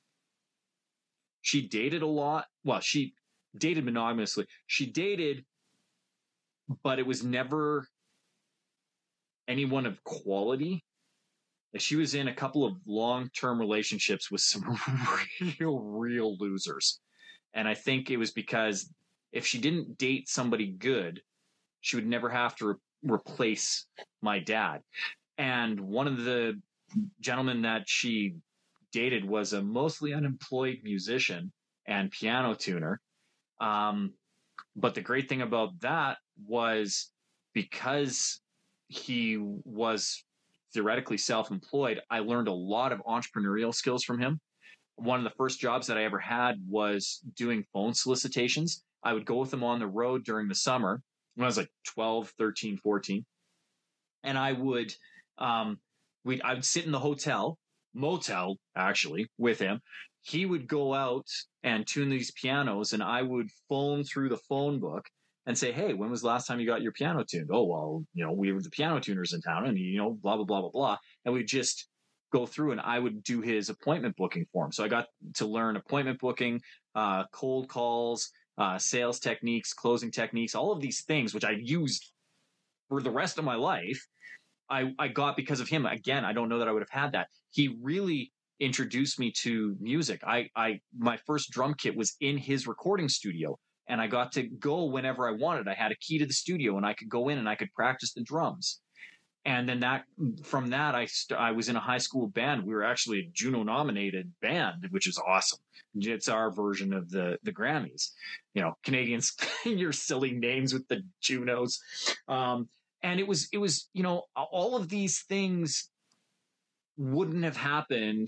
she dated a lot. Well, she dated monogamously. She dated, but it was never anyone of quality. Like, she was in a couple of long-term relationships with some real, real losers. And I think it was because if she didn't date somebody good, she would never have to re- replace my dad. And one of the gentlemen that she dated was a mostly unemployed musician and piano tuner. Um, but the great thing about that was, because he was theoretically self-employed, I learned a lot of entrepreneurial skills from him. One of the first jobs that I ever had was doing phone solicitations. I would go with him on the road during the summer when I was like twelve, thirteen, fourteen. And I would, um, we'd, I would sit in the hotel, motel actually, with him. He would go out and tune these pianos, and I would phone through the phone book and say, hey, when was the last time you got your piano tuned? Oh, well, you know, we were the piano tuners in town, and, you know, blah, blah, blah, blah, blah. And we'd just go through, and I would do his appointment booking for him. So I got to learn appointment booking, uh, cold calls, uh, sales techniques, closing techniques, all of these things, which I used for the rest of my life. I, I got because of him. Again, I don't know that I would have had that. He really introduced me to music. I, I, my first drum kit was in his recording studio, and I got to go whenever I wanted. I had a key to the studio, and I could go in and I could practice the drums. And then that, from that, I st- I was in a high school band. We were actually a Juno nominated band, which is awesome. It's our version of the, the Grammys, you know, Canadians, your silly names with the Junos. Um, and it was, it was, you know, all of these things wouldn't have happened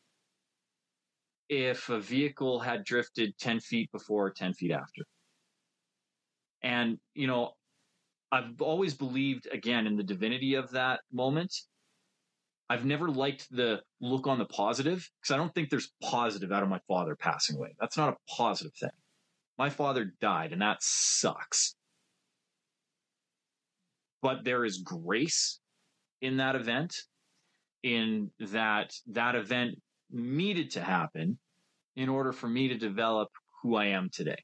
if a vehicle had drifted ten feet before or ten feet after. And, you know, I've always believed, again, in the divinity of that moment. I've never liked the look on the positive, because I don't think there's positive out of my father passing away. That's not a positive thing. My father died, and that sucks. But there is grace in that event, in that that event needed to happen in order for me to develop who I am today.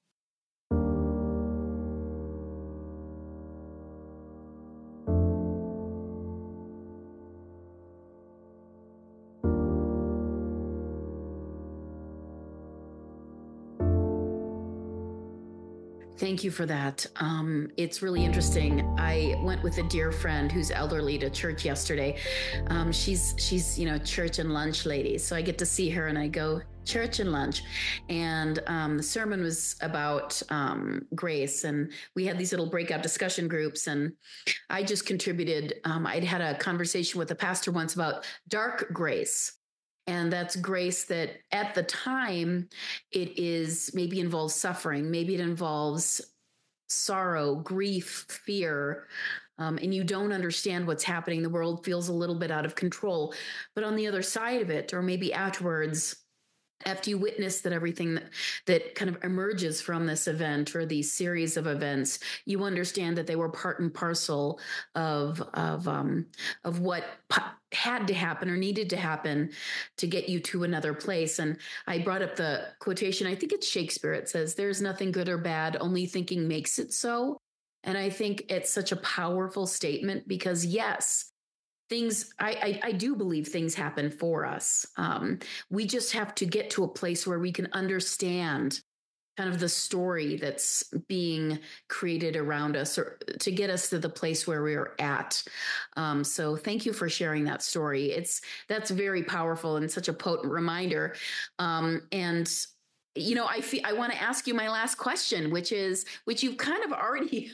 Thank you for that. Um, it's really interesting. I went with a dear friend who's elderly to church yesterday. Um, she's, she's, you know, church and lunch lady. So I get to see her and I go, church and lunch. And um, the sermon was about um, grace. And we had these little breakout discussion groups. And I just contributed. Um, I'd had a conversation with a pastor once about dark grace. And that's grace that at the time it is maybe involves suffering. Maybe it involves sorrow, grief, fear, um, and you don't understand what's happening. The world feels a little bit out of control. But on the other side of it, or maybe afterwards, after you witness that everything that, that kind of emerges from this event or these series of events, you understand that they were part and parcel of of um, of what had to happen or needed to happen to get you to another place. And I brought up the quotation. I think it's Shakespeare. It says, "There's nothing good or bad, only thinking makes it so." And I think it's such a powerful statement because, yes, things, I, I, I do believe things happen for us. Um, we just have to get to a place where we can understand kind of the story that's being created around us, or to get us to the place where we're at. Um, so thank you for sharing that story. It's, that's very powerful and such a potent reminder. Um, and you know, I feel, I want to ask you my last question, which is, which you've kind of already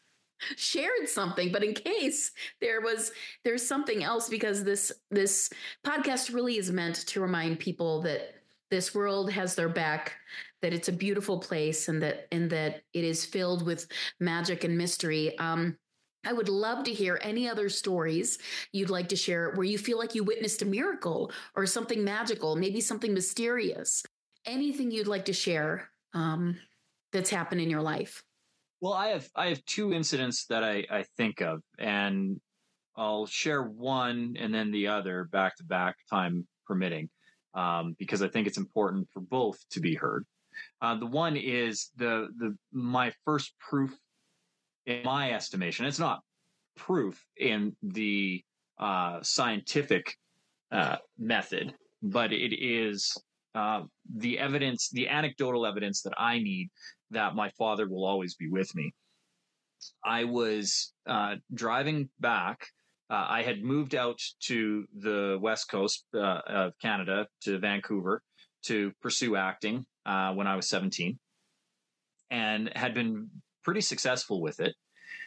shared something, but in case there was, there's something else, because this, this podcast really is meant to remind people that this world has their back, that it's a beautiful place, and that, and that it is filled with magic and mystery. Um, I would love to hear any other stories you'd like to share where you feel like you witnessed a miracle or something magical, maybe something mysterious, anything you'd like to share um, that's happened in your life. Well, I have I have two incidents that I, I think of, and I'll share one and then the other back to back, time permitting, um, because I think it's important for both to be heard. Uh, the one is the the my first proof, in my estimation. It's not proof in the uh, scientific uh, method, but it is uh, the evidence, the anecdotal evidence that I need that my father will always be with me. I was uh, driving back. Uh, I had moved out to the west coast uh, of Canada, to Vancouver, to pursue acting uh, when I was seventeen, and had been pretty successful with it.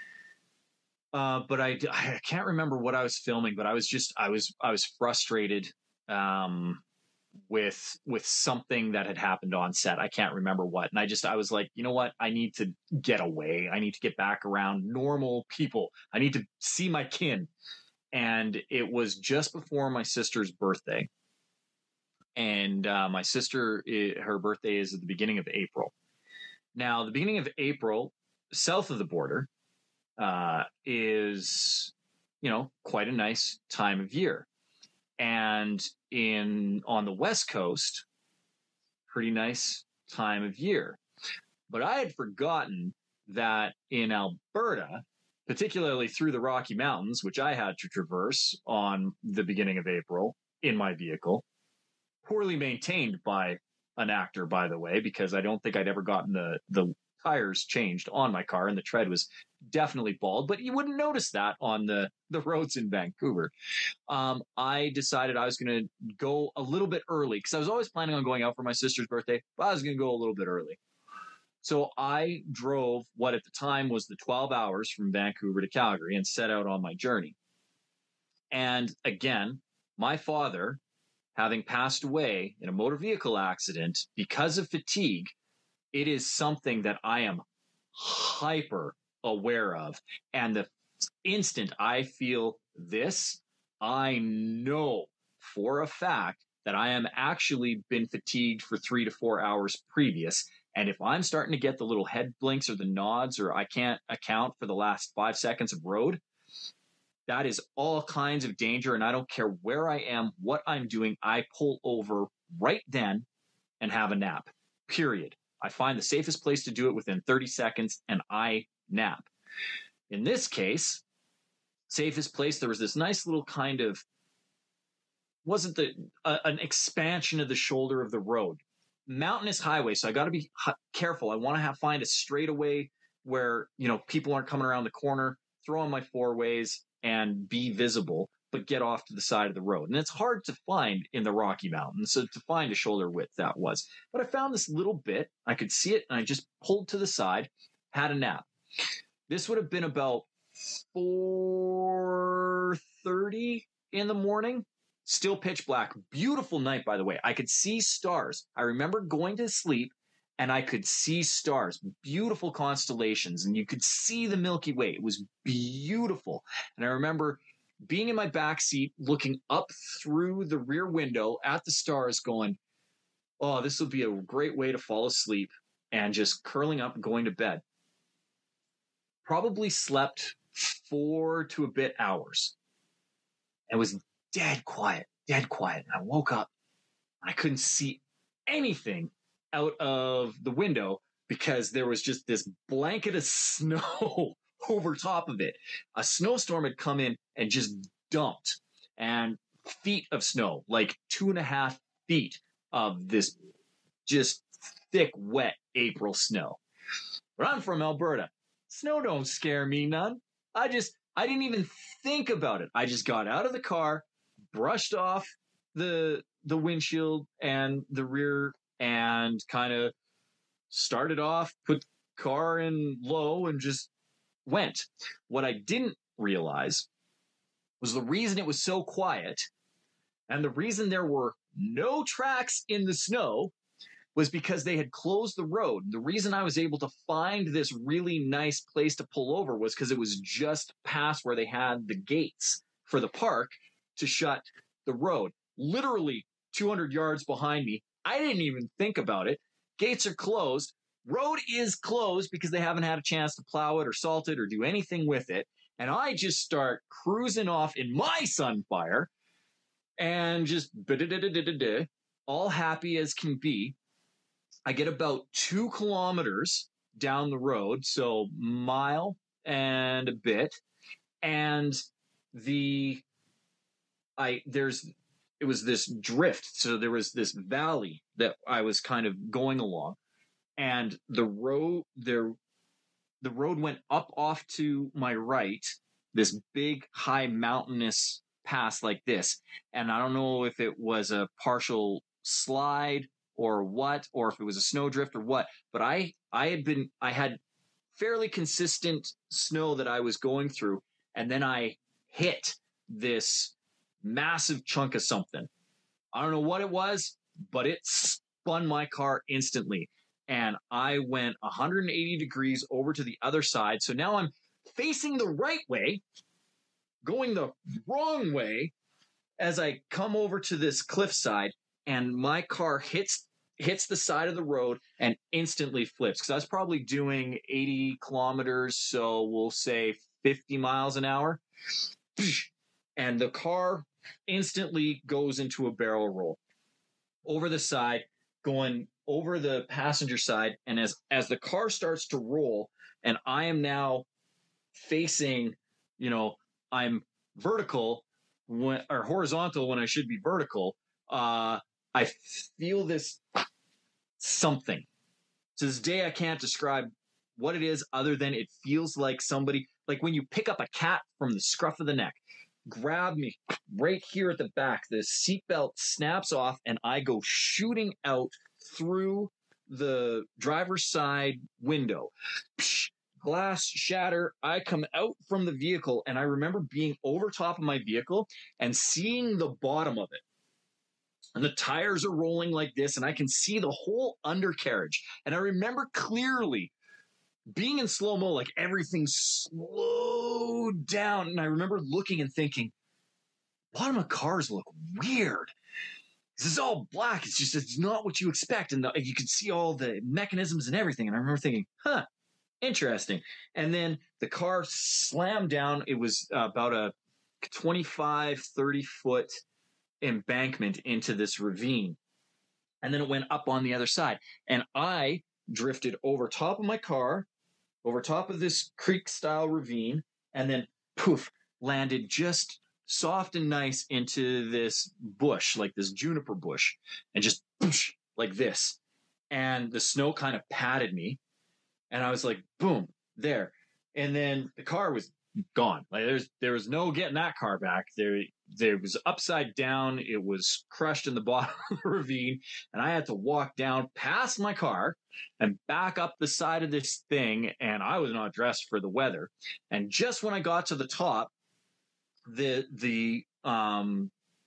Uh, but I, I can't remember what I was filming, but I was just, I was, I was frustrated um, with, with something that had happened on set. I can't remember what. And I just, I was like, you know what? I need to get away. I need to get back around normal people. I need to see my kin. And it was just before my sister's birthday. And uh, my sister, her birthday is at the beginning of April. Now, the beginning of April, south of the border, uh, is, you know, quite a nice time of year. And in, on the West Coast, pretty nice time of year. But I had forgotten that in Alberta, particularly through the Rocky Mountains, which I had to traverse on the beginning of April in my vehicle, poorly maintained by an actor, by the way, because I don't think I'd ever gotten the, the tires changed on my car, and the tread was definitely bald, but you wouldn't notice that on the, the roads in Vancouver. Um, I decided I was going to go a little bit early, because I was always planning on going out for my sister's birthday, but I was going to go a little bit early. So I drove what at the time was the twelve hours from Vancouver to Calgary and set out on my journey. And again, my father, having passed away in a motor vehicle accident because of fatigue, it is something that I am hyper aware of. And the instant I feel this, I know for a fact that I am actually been fatigued for three to four hours previous. And if I'm starting to get the little head blinks or the nods, or I can't account for the last five seconds of road, that is all kinds of danger. And I don't care where I am, what I'm doing, I pull over right then and have a nap, period. I find the safest place to do it within thirty seconds, and I nap. In this case, safest place, there was this nice little kind of, wasn't the uh, an expansion of the shoulder of the road. Mountainous highway, so I got to be h- careful. I want to have find a straightaway where, you know, people aren't coming around the corner, throw on my four ways and be visible, but get off to the side of the road. And it's hard to find in the Rocky Mountains, so to find a shoulder width that was. But I found this little bit, I could see it, and I just pulled to the side, had a nap. This would have been about four thirty in the morning. Still pitch black. Beautiful night, by the way. I could see stars. I remember going to sleep and I could see stars, beautiful constellations, and you could see the Milky Way. It was beautiful. And I remember being in my back seat, looking up through the rear window at the stars going, oh, this will be a great way to fall asleep, and just curling up and going to bed. Probably slept four to a bit hours. It was dead quiet, dead quiet. And I woke up and I couldn't see anything out of the window because there was just this blanket of snow over top of it. A snowstorm had come in and just dumped, and feet of snow, like two and a half feet of this just thick, wet April snow. But I'm from Alberta. Snow don't scare me none. I just, I didn't even think about it. I just got out of the car, brushed off the the windshield and the rear, and kind of started off, put the car in low, and just went. What I didn't realize was the reason it was so quiet and the reason there were no tracks in the snow was because they had closed the road. The reason I was able to find this really nice place to pull over was because it was just past where they had the gates for the park to shut the road. Literally two hundred yards behind me. I didn't even think about it. Gates are closed. Road is closed because they haven't had a chance to plow it or salt it or do anything with it. And I just start cruising off in my Sunfire and just all happy as can be. I get about two kilometers down the road, so mile and a bit, and the I there's it was this drift, so there was this valley that I was kind of going along, and the road there the road went up off to my right, this big high mountainous pass like this, and I don't know if it was a partial slide or what, or if it was a snowdrift or what, but I I had been I had fairly consistent snow that I was going through, and then I hit this massive chunk of something. I don't know what it was, but it spun my car instantly, and I went one hundred eighty degrees over to the other side. So now I'm facing the right way, going the wrong way as I come over to this cliffside, and my car hits hits the side of the road and instantly flips, because I was probably doing eighty kilometers, so we'll say fifty miles an hour. And the car instantly goes into a barrel roll over the side, going over the passenger side. And as, as the car starts to roll, and I am now facing, you know, I'm vertical when, or horizontal when I should be vertical, uh, I feel this something. To this day, I can't describe what it is other than it feels like somebody, like when you pick up a cat from the scruff of the neck, grab me right here at the back, the seatbelt snaps off, and I go shooting out through the driver's side window. Psh, glass shatter. I come out from the vehicle, and I remember being over top of my vehicle and seeing the bottom of it. And the tires are rolling like this, and I can see the whole undercarriage. And I remember clearly being in slow-mo, like everything slowed down. And I remember looking and thinking, bottom of cars look weird. This is all black. It's just, it's not what you expect. And the, you can see all the mechanisms and everything. And I remember thinking, huh, interesting. And then the car slammed down. It was uh, about a twenty-five, thirty foot embankment into this ravine, and then it went up on the other side, and I drifted over top of my car, over top of this creek style ravine, and then poof, landed just soft and nice into this bush, like this juniper bush, and just poosh, like this, and the snow kind of patted me, and I was like, boom, there. And then the car was gone. Like there's there was no getting that car back. There there was upside down. It was crushed in the bottom of the ravine, and I had to walk down past my car and back up the side of this thing. And I was not dressed for the weather. And just when I got to the top, the the um,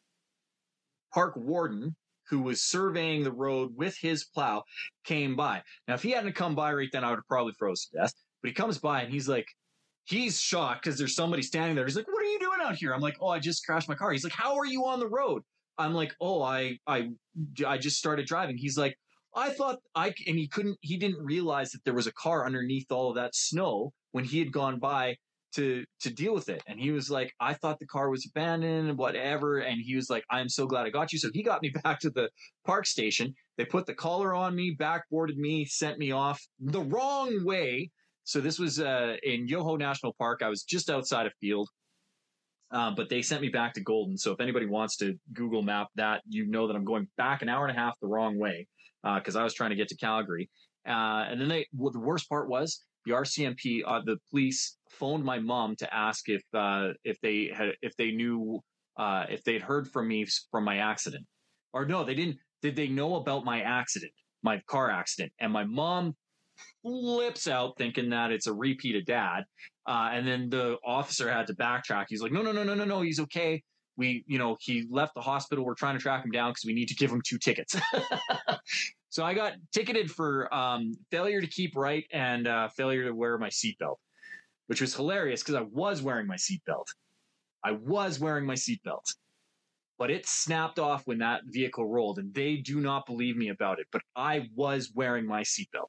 park warden, who was surveying the road with his plow, came by. Now, if he hadn't come by right then, I would have probably froze to death. But he comes by and he's like, he's shocked because there's somebody standing there. He's like, what are you doing out here? I'm like, oh, I just crashed my car. He's like, how are you on the road? I'm like, oh, I, I, I just started driving. He's like, I thought I, and he couldn't, he didn't realize that there was a car underneath all of that snow when he had gone by to, to deal with it. And he was like, I thought the car was abandoned and whatever. And he was like, I'm so glad I got you. So he got me back to the park station. They put the collar on me, backboarded me, sent me off the wrong way. So this was uh, in Yoho National Park. I was just outside of Field, uh, but they sent me back to Golden. So if anybody wants to Google map that, you know that I'm going back an hour and a half the wrong way because uh, I was trying to get to Calgary. Uh, and then they, well, the worst part was the R C M P, uh, the police phoned my mom to ask if uh, if they had if they knew uh, if they'd heard from me from my accident, or no, they didn't. Did they know about my accident, my car accident? And my mom flips out thinking that it's a repeat of dad. Uh, and then the officer had to backtrack. He's like, no, no, no, no, no, no. He's okay. We, you know, he left the hospital. We're trying to track him down because we need to give him two tickets. So I got ticketed for um, failure to keep right and uh, failure to wear my seatbelt, which was hilarious because I was wearing my seatbelt. I was wearing my seatbelt, but it snapped off when that vehicle rolled, and they do not believe me about it. But I was wearing my seatbelt.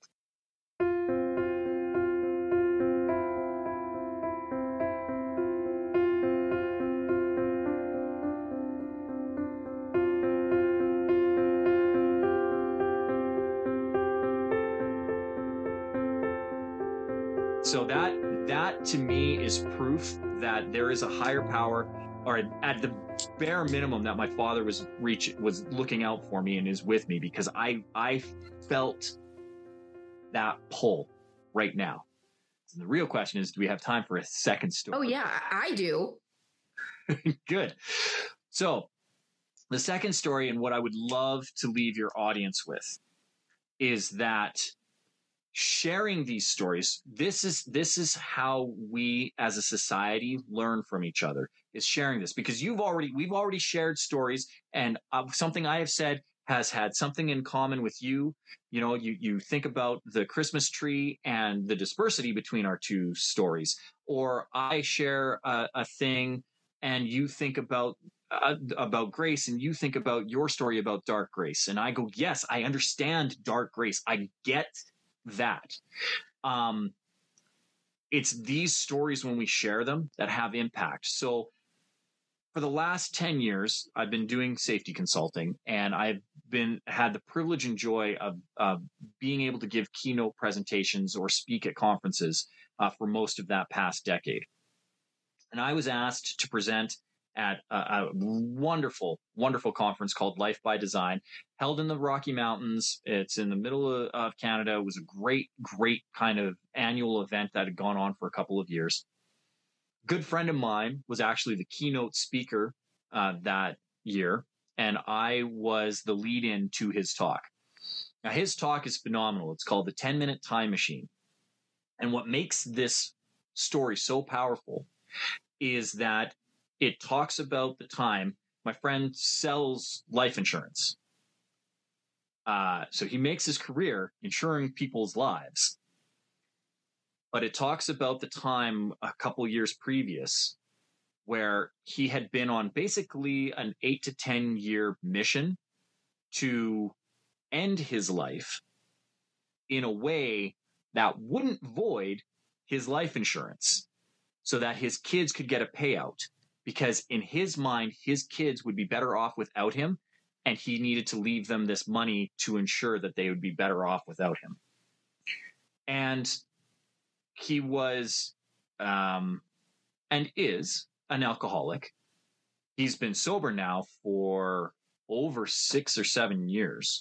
So that that to me is proof that there is a higher power, or at the bare minimum that my father was reach was looking out for me and is with me, because I I felt that pull right now. So the real question is, do we have time for a second story? Oh yeah, I do. Good. So the second story, and what I would love to leave your audience with, is that sharing these stories, this is this is how we as a society learn from each other, is sharing this, because you've already we've already shared stories, and uh, something I have said has had something in common with you. You know, you you think about the Christmas tree and the dispersity between our two stories, or I share a, a thing and you think about uh, about Grace, and you think about your story about Dark Grace, and I go, yes, I understand Dark Grace, I get that. Um, it's these stories, when we share them, that have impact. So for the last ten years, I've been doing safety consulting, and I've been had the privilege and joy of uh, being able to give keynote presentations or speak at conferences uh, for most of that past decade. And I was asked to present at a, a wonderful, wonderful conference called Life by Design, held in the Rocky Mountains. It's in the middle of, of Canada. It was a great, great kind of annual event that had gone on for a couple of years. Good friend of mine was actually the keynote speaker uh, that year, and I was the lead-in to his talk. Now, his talk is phenomenal. It's called The ten-Minute Time Machine. And what makes this story so powerful is that it talks about the time my friend sells life insurance. Uh, so he makes his career insuring people's lives. But it talks about the time a couple years previous where he had been on basically an eight to ten year mission to end his life in a way that wouldn't void his life insurance, so that his kids could get a payout, because in his mind, his kids would be better off without him, and he needed to leave them this money to ensure that they would be better off without him. And he was um, and is an alcoholic. He's been sober now for over six or seven years.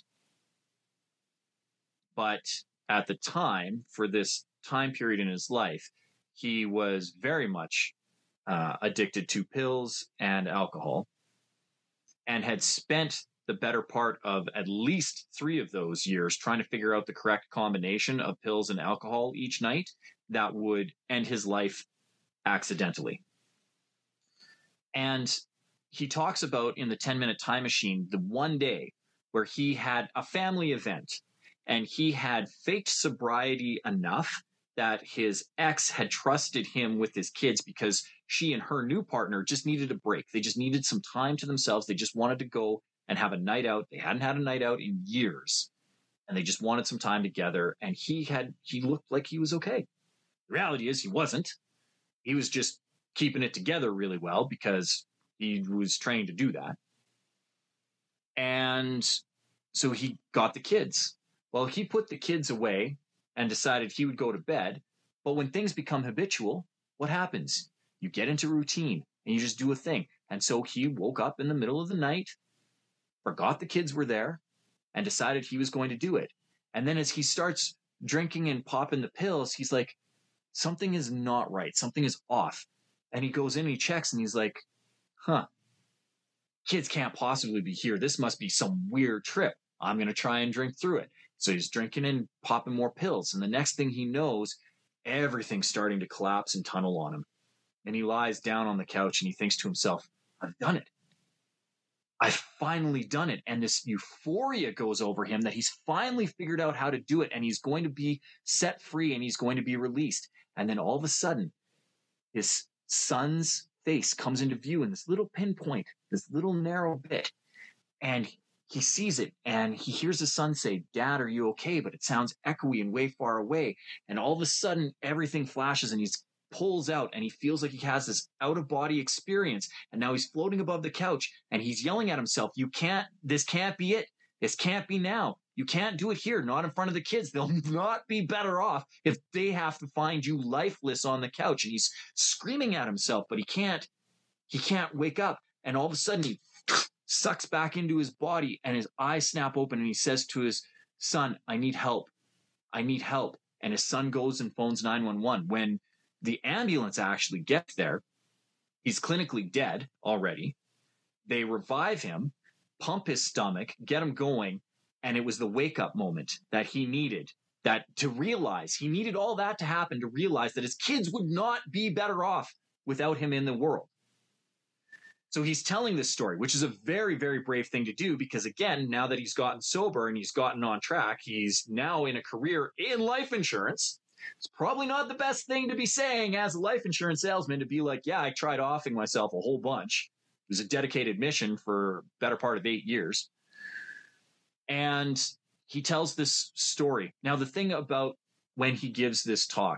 But at the time, for this time period in his life, he was very much uh, addicted to pills and alcohol, and had spent the better part of at least three of those years trying to figure out the correct combination of pills and alcohol each night that would end his life accidentally. And he talks about in the ten-Minute Time Machine the one day where he had a family event, and he had faked sobriety enough that his ex had trusted him with his kids, because she and her new partner just needed a break. They just needed some time to themselves. They just wanted to go and have a night out. They hadn't had a night out in years, and they just wanted some time together. And he had, he looked like he was okay. The reality is he wasn't. He was just keeping it together really well because he was trained to do that. And so he got the kids. Well, he put the kids away and decided he would go to bed. But when things become habitual, what happens? You get into routine and you just do a thing. And so he woke up in the middle of the night, forgot the kids were there, and decided he was going to do it. And then as he starts drinking and popping the pills, he's like, something is not right. Something is off. And he goes in and he checks, and he's like, huh, kids can't possibly be here. This must be some weird trip. I'm going to try and drink through it. So he's drinking and popping more pills. And the next thing he knows, everything's starting to collapse and tunnel on him. And he lies down on the couch and he thinks to himself, I've done it. I've finally done it. And this euphoria goes over him that he's finally figured out how to do it, and he's going to be set free and he's going to be released. And then all of a sudden, his son's face comes into view in this little pinpoint, this little narrow bit. And he sees it, and he hears his son say, Dad, are you okay? But it sounds echoey and way far away. And all of a sudden, everything flashes, and he pulls out, and he feels like he has this out-of-body experience. And now he's floating above the couch, and he's yelling at himself, you can't, this can't be it. This can't be now. You can't do it here, not in front of the kids. They'll not be better off if they have to find you lifeless on the couch. And he's screaming at himself, but he can't, he can't wake up. And all of a sudden he sucks back into his body and his eyes snap open and he says to his son, I need help. I need help. And his son goes and phones nine one one. When the ambulance actually gets there, he's clinically dead already. They revive him, pump his stomach, get him going. And it was the wake-up moment that he needed, that to realize, he needed all that to happen to realize that his kids would not be better off without him in the world. So he's telling this story, which is a very, very brave thing to do because, again, now that he's gotten sober and he's gotten on track, he's now in a career in life insurance. It's probably not the best thing to be saying as a life insurance salesman, to be like, yeah, I tried offing myself a whole bunch. It was a dedicated mission for the better part of eight years. And he tells this story. Now, the thing about when he gives this talk,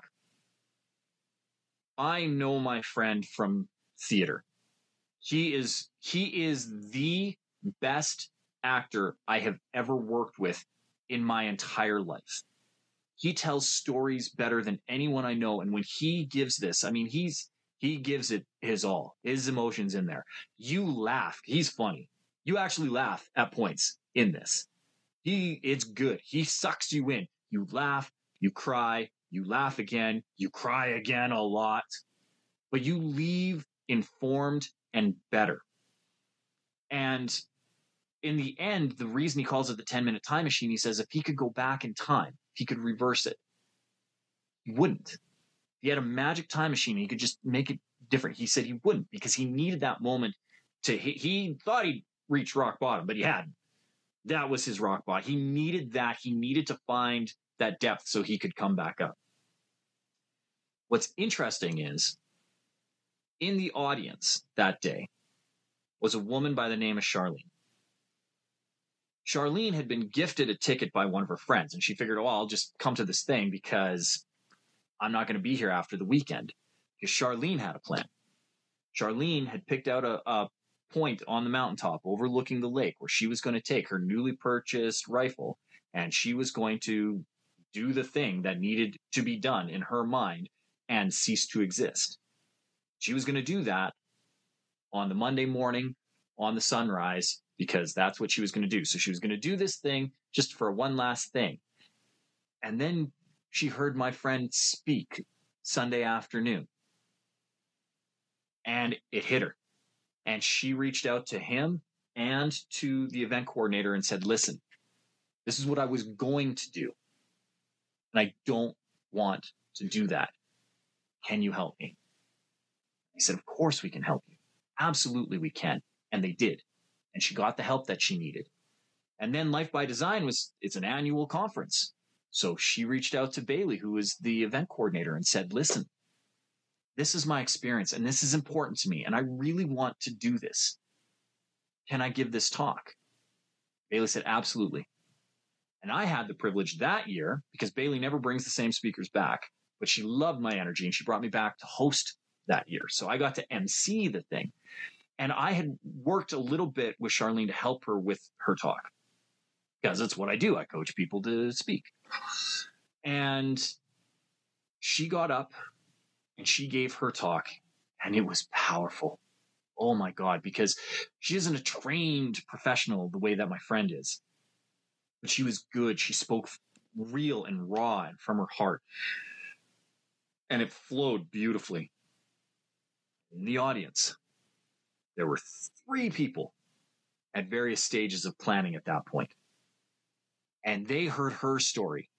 I know my friend from theater. He is he is the best actor I have ever worked with in my entire life. He tells stories better than anyone I know. And when he gives this, I mean, he's he gives it his all, his emotions in there. You laugh. He's funny. You actually laugh at points in this. He, it's good. He sucks you in. You laugh, you cry, you laugh again, you cry again a lot, but you leave informed and better. And in the end, the reason he calls it the ten-minute time machine, he says if he could go back in time, he could reverse it. He wouldn't. He had a magic time machine. He could just make it different. He said he wouldn't because he needed that moment to, he, he thought he'd reached rock bottom, but he hadn't. That was his rock bottom. He needed that. He needed to find that depth so he could come back up. What's interesting is in the audience that day was a woman by the name of Charlene. Charlene had been gifted a ticket by one of her friends, and she figured, oh, I'll just come to this thing because I'm not going to be here after the weekend. Because Charlene had a plan. Charlene had picked out a, a point on the mountaintop overlooking the lake where she was going to take her newly purchased rifle and she was going to do the thing that needed to be done in her mind and cease to exist. She was going to do that on the Monday morning on the sunrise because that's what she was going to do. So she was going to do this thing just for one last thing. And then she heard my friend speak Sunday afternoon and it hit her. And she reached out to him and to the event coordinator and said, listen, this is what I was going to do. And I don't want to do that. Can you help me? He said, of course we can help you. Absolutely we can. And they did. And she got the help that she needed. And then Life by Design was, it's an annual conference. So she reached out to Bailey, who was the event coordinator, and said, listen, this is my experience and this is important to me. And I really want to do this. Can I give this talk? Bailey said, absolutely. And I had the privilege that year, because Bailey never brings the same speakers back, but she loved my energy and she brought me back to host that year. So I got to M C the thing. And I had worked a little bit with Charlene to help her with her talk, because that's what I do. I coach people to speak. And she got up and she gave her talk, and it was powerful. Oh my God, because she isn't a trained professional the way that my friend is. But she was good. She spoke real and raw and from her heart. And it flowed beautifully. In the audience, there were three people at various stages of planning at that point. And they heard her story.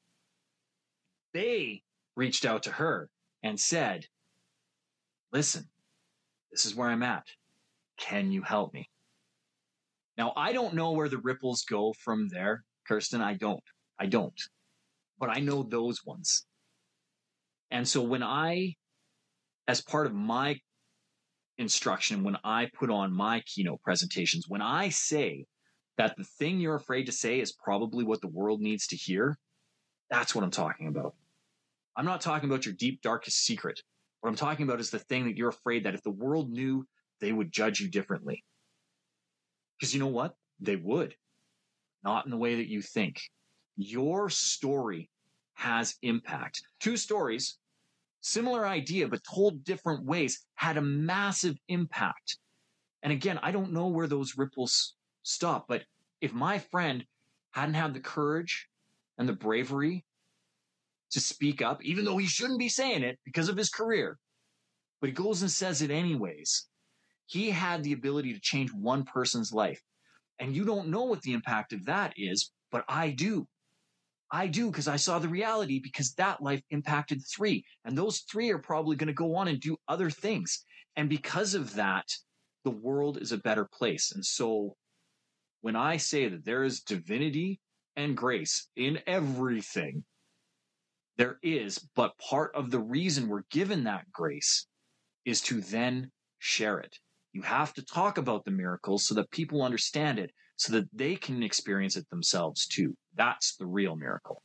They reached out to her and said, listen, this is where I'm at. Can you help me? Now, I don't know where the ripples go from there, Kirsten. I don't. I don't. But I know those ones. And so when I, as part of my instruction, when I put on my keynote presentations, when I say that the thing you're afraid to say is probably what the world needs to hear, that's what I'm talking about. I'm not talking about your deep, darkest secret. What I'm talking about is the thing that you're afraid that if the world knew, they would judge you differently. Because you know what? They would. Not in the way that you think. Your story has impact. Two stories, similar idea, but told different ways, had a massive impact. And again, I don't know where those ripples stop, but if my friend hadn't had the courage and the bravery to speak up, even though he shouldn't be saying it because of his career, but he goes and says it anyways, he had the ability to change one person's life. And you don't know what the impact of that is, but I do. I do, because I saw the reality, because that life impacted three. And those three are probably going to go on and do other things. And because of that, the world is a better place. And so when I say that there is divinity and grace in everything, there is, but part of the reason we're given that grace is to then share it. You have to talk about the miracles so that people understand it, so that they can experience it themselves too. That's the real miracle.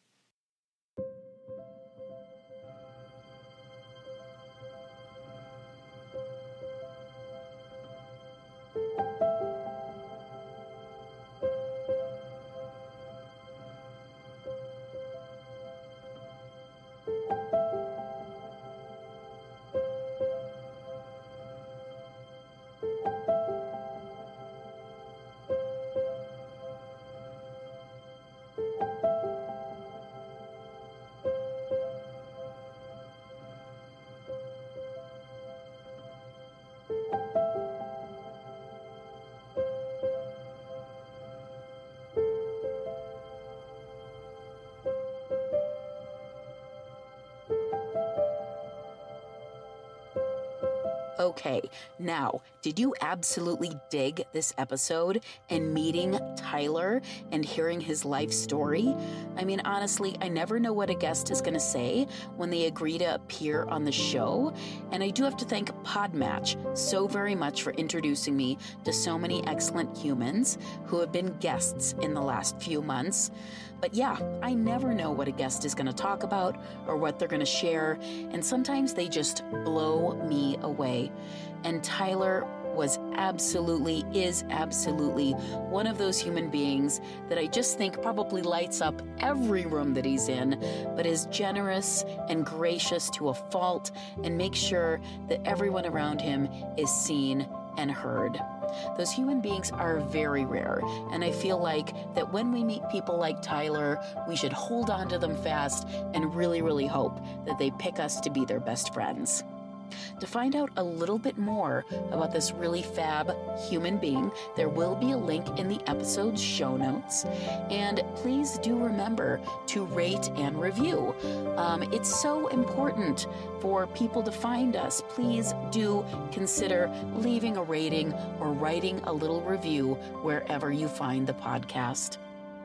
Okay, now, did you absolutely dig this episode and meeting Tyler and hearing his life story? I mean, honestly, I never know what a guest is going to say when they agree to appear on the show. And I do have to thank Podmatch so very much for introducing me to so many excellent humans who have been guests in the last few months. But yeah, I never know what a guest is going to talk about or what they're going to share, and sometimes they just blow me away. And Tyler was absolutely, is absolutely one of those human beings that I just think probably lights up every room that he's in, but is generous and gracious to a fault and makes sure that everyone around him is seen and heard. Those human beings are very rare, and I feel like that when we meet people like Tyler, we should hold on to them fast and really, really hope that they pick us to be their best friends. To find out a little bit more about this really fab human being, there will be a link in the episode's show notes. And please do remember to rate and review. Um, it's so important for people to find us. Please do consider leaving a rating or writing a little review wherever you find the podcast.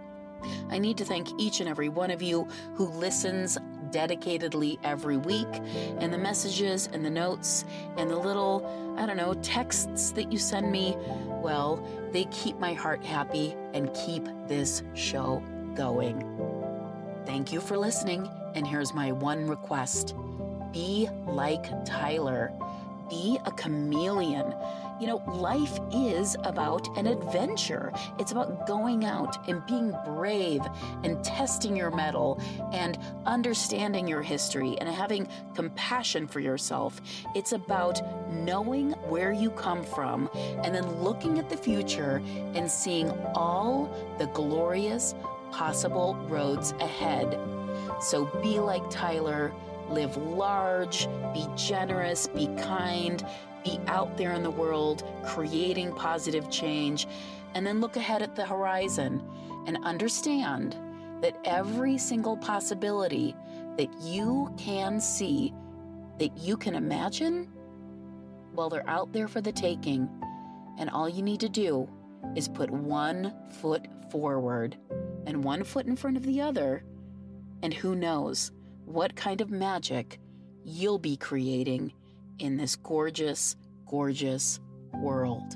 I need to thank each and every one of you who listens dedicatedly every week, and the messages and the notes and the little, I don't know, texts that you send me. Well, they keep my heart happy and keep this show going. Thank you for listening, and here's my one request. Be like Tyler. Be a chameleon. You know, life is about an adventure. It's about going out and being brave and testing your mettle and understanding your history and having compassion for yourself. It's about knowing where you come from and then looking at the future and seeing all the glorious possible roads ahead. So be like Tyler. Live large, be generous, be kind, be out there in the world, creating positive change, and then look ahead at the horizon and understand that every single possibility that you can see, that you can imagine, well, they're out there for the taking, and all you need to do is put one foot forward and one foot in front of the other, and who knows what kind of magic you'll be creating in this gorgeous, gorgeous world.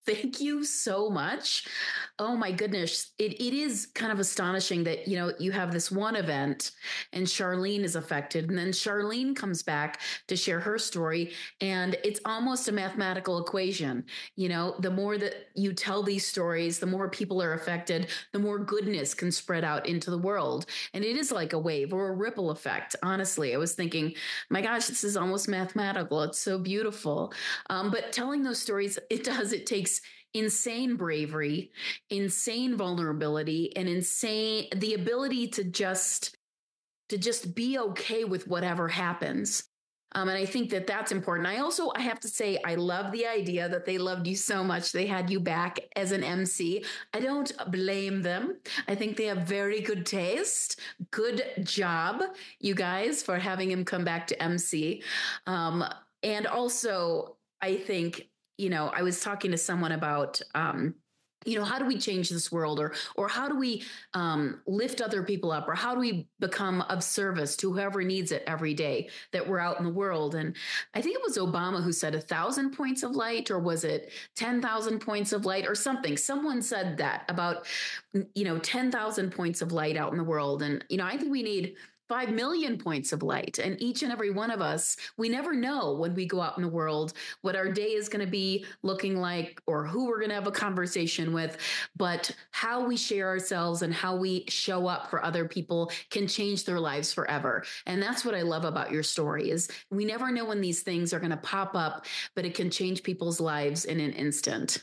Thank you so much. Oh my goodness. It it is kind of astonishing that, you know, you have this one event and Charlene is affected. And then Charlene comes back to share her story. And it's almost a mathematical equation. You know, the more that you tell these stories, the more people are affected, the more goodness can spread out into the world. And it is like a wave or a ripple effect. Honestly, I was thinking, my gosh, this is almost mathematical. It's so beautiful. Um, but telling those stories, it does, it takes insane bravery, insane vulnerability, and insane the ability to just to just be okay with whatever happens. Um, and I think that that's important. I also, I have to say, I love the idea that they loved you so much. They had you back as an M C. I don't blame them. I think they have very good taste. Good job, you guys, for having him come back to M C. Um, and also, I think, you know, I was talking to someone about, um, you know, how do we change this world, or or how do we um, lift other people up, or how do we become of service to whoever needs it every day that we're out in the world? And I think it was Obama who said a thousand points of light, or was it ten thousand points of light or something? Someone said that about, you know, ten thousand points of light out in the world. And, you know, I think we need five million points of light. And each and every one of us, we never know when we go out in the world what our day is going to be looking like, or who we're going to have a conversation with. But how we share ourselves and how we show up for other people can change their lives forever. And that's what I love about your story, is we never know when these things are going to pop up, but it can change people's lives in an instant.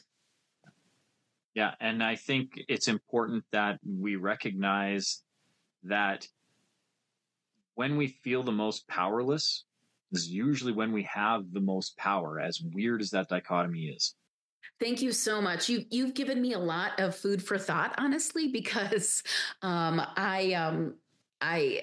Yeah. And I think it's important that we recognize that when we feel the most powerless is usually when we have the most power, as weird as that dichotomy is. Thank you so much. You, you've given me a lot of food for thought, honestly, because um, I, um, I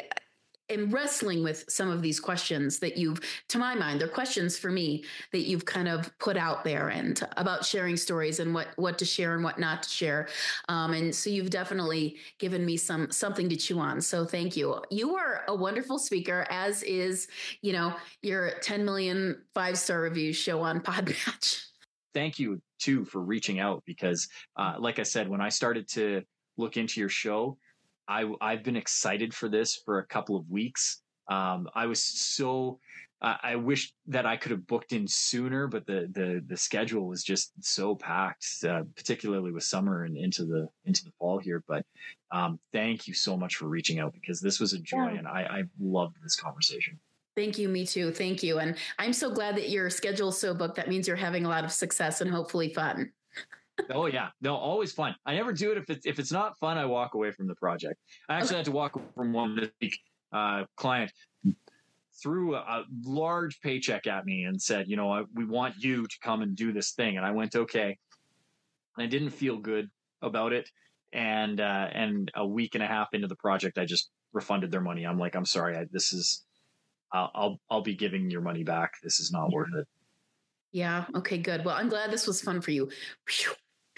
am wrestling with some of these questions that you've, to my mind, they're questions for me that you've kind of put out there, and about sharing stories and what, what to share and what not to share. Um, and so you've definitely given me some, something to chew on. So thank you. You are a wonderful speaker, as is, you know, your ten million five-star review show on Podmatch. Thank you too for reaching out, because uh, like I said, when I started to look into your show, I, I've been excited for this for a couple of weeks. Um, I was so, uh, I wish that I could have booked in sooner, but the, the, the schedule was just so packed, uh, particularly with summer and into the, into the fall here. But um, thank you so much for reaching out, because this was a joy, yeah. and I, I loved this conversation. Thank you. Me too. Thank you. And I'm so glad that your schedule's so booked. That means you're having a lot of success and hopefully fun. Oh yeah, no, always fun. I never do it if it's if it's not fun. I walk away from the project. I actually okay. had to walk away from one this week. Uh, client threw a, a large paycheck at me and said, "You know, I, we want you to come and do this thing." And I went, "Okay." And I didn't feel good about it. And uh, and a week and a half into the project, I just refunded their money. I'm like, "I'm sorry. I, this is, I'll, I'll I'll be giving your money back. This is not worth it." Yeah. Okay, good. Well, I'm glad this was fun for you. Whew.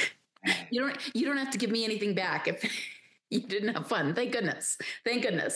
You don't, you don't have to give me anything back if you didn't have fun. Thank goodness. Thank goodness.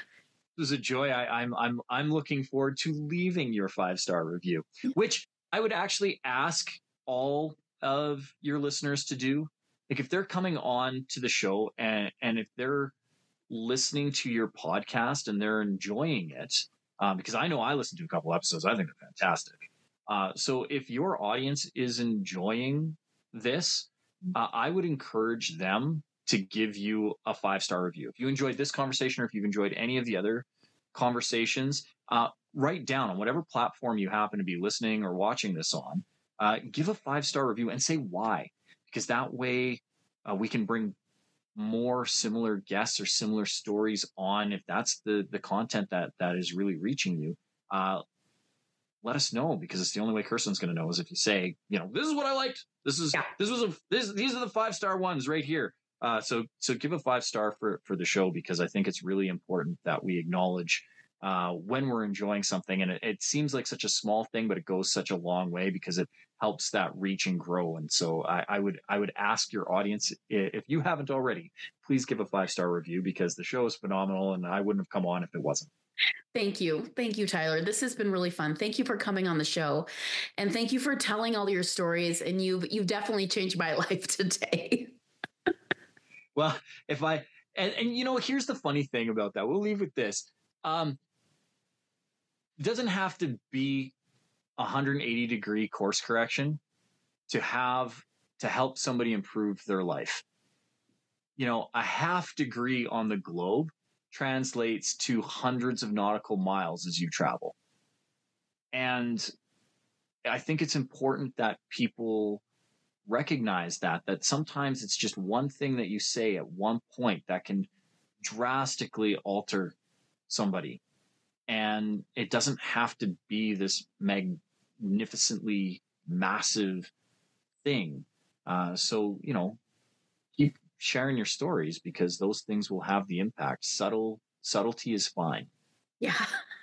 It was a joy. I, I'm, I'm, I'm looking forward to leaving your five-star review, which I would actually ask all of your listeners to do. Like, if they're coming on to the show and, and if they're listening to your podcast and they're enjoying it, um, because I know I listened to a couple episodes, I think they're fantastic. Uh, so if your audience is enjoying this, uh, I would encourage them to give you a five-star review. If you enjoyed this conversation, or if you've enjoyed any of the other conversations, uh, write down on whatever platform you happen to be listening or watching this on, uh, give a five-star review and say why, because that way uh, we can bring more similar guests or similar stories on. If that's the, the content that, that is really reaching you, uh, let us know, because it's the only way Kirsten's going to know is if you say, you know, this is what I liked. This is, yeah. this was a, this, these are the five-star ones right here. Uh, so, so give a five star for, for the show, because I think it's really important that we acknowledge, uh, when we're enjoying something. And it, it seems like such a small thing, but it goes such a long way, because it helps that reach and grow. And so I, I would, I would ask your audience, if you haven't already, please give a five star review, because the show is phenomenal and I wouldn't have come on if it wasn't. Thank you. Thank you, Tyler. This has been really fun. Thank you for coming on the show. And thank you for telling all your stories. And you've you've definitely changed my life today. Well, if I and, and you know, here's the funny thing about that. We'll leave with this. Um, it doesn't have to be a one hundred eighty degree course correction to have to help somebody improve their life. You know, a half degree on the globe translates to hundreds of nautical miles as you travel. And I think it's important that people recognize that, that sometimes it's just one thing that you say at one point that can drastically alter somebody. And it doesn't have to be this magnificently massive thing. Uh, so, you know, keep sharing your stories because those things will have the impact. Subtle subtlety is fine. Yeah.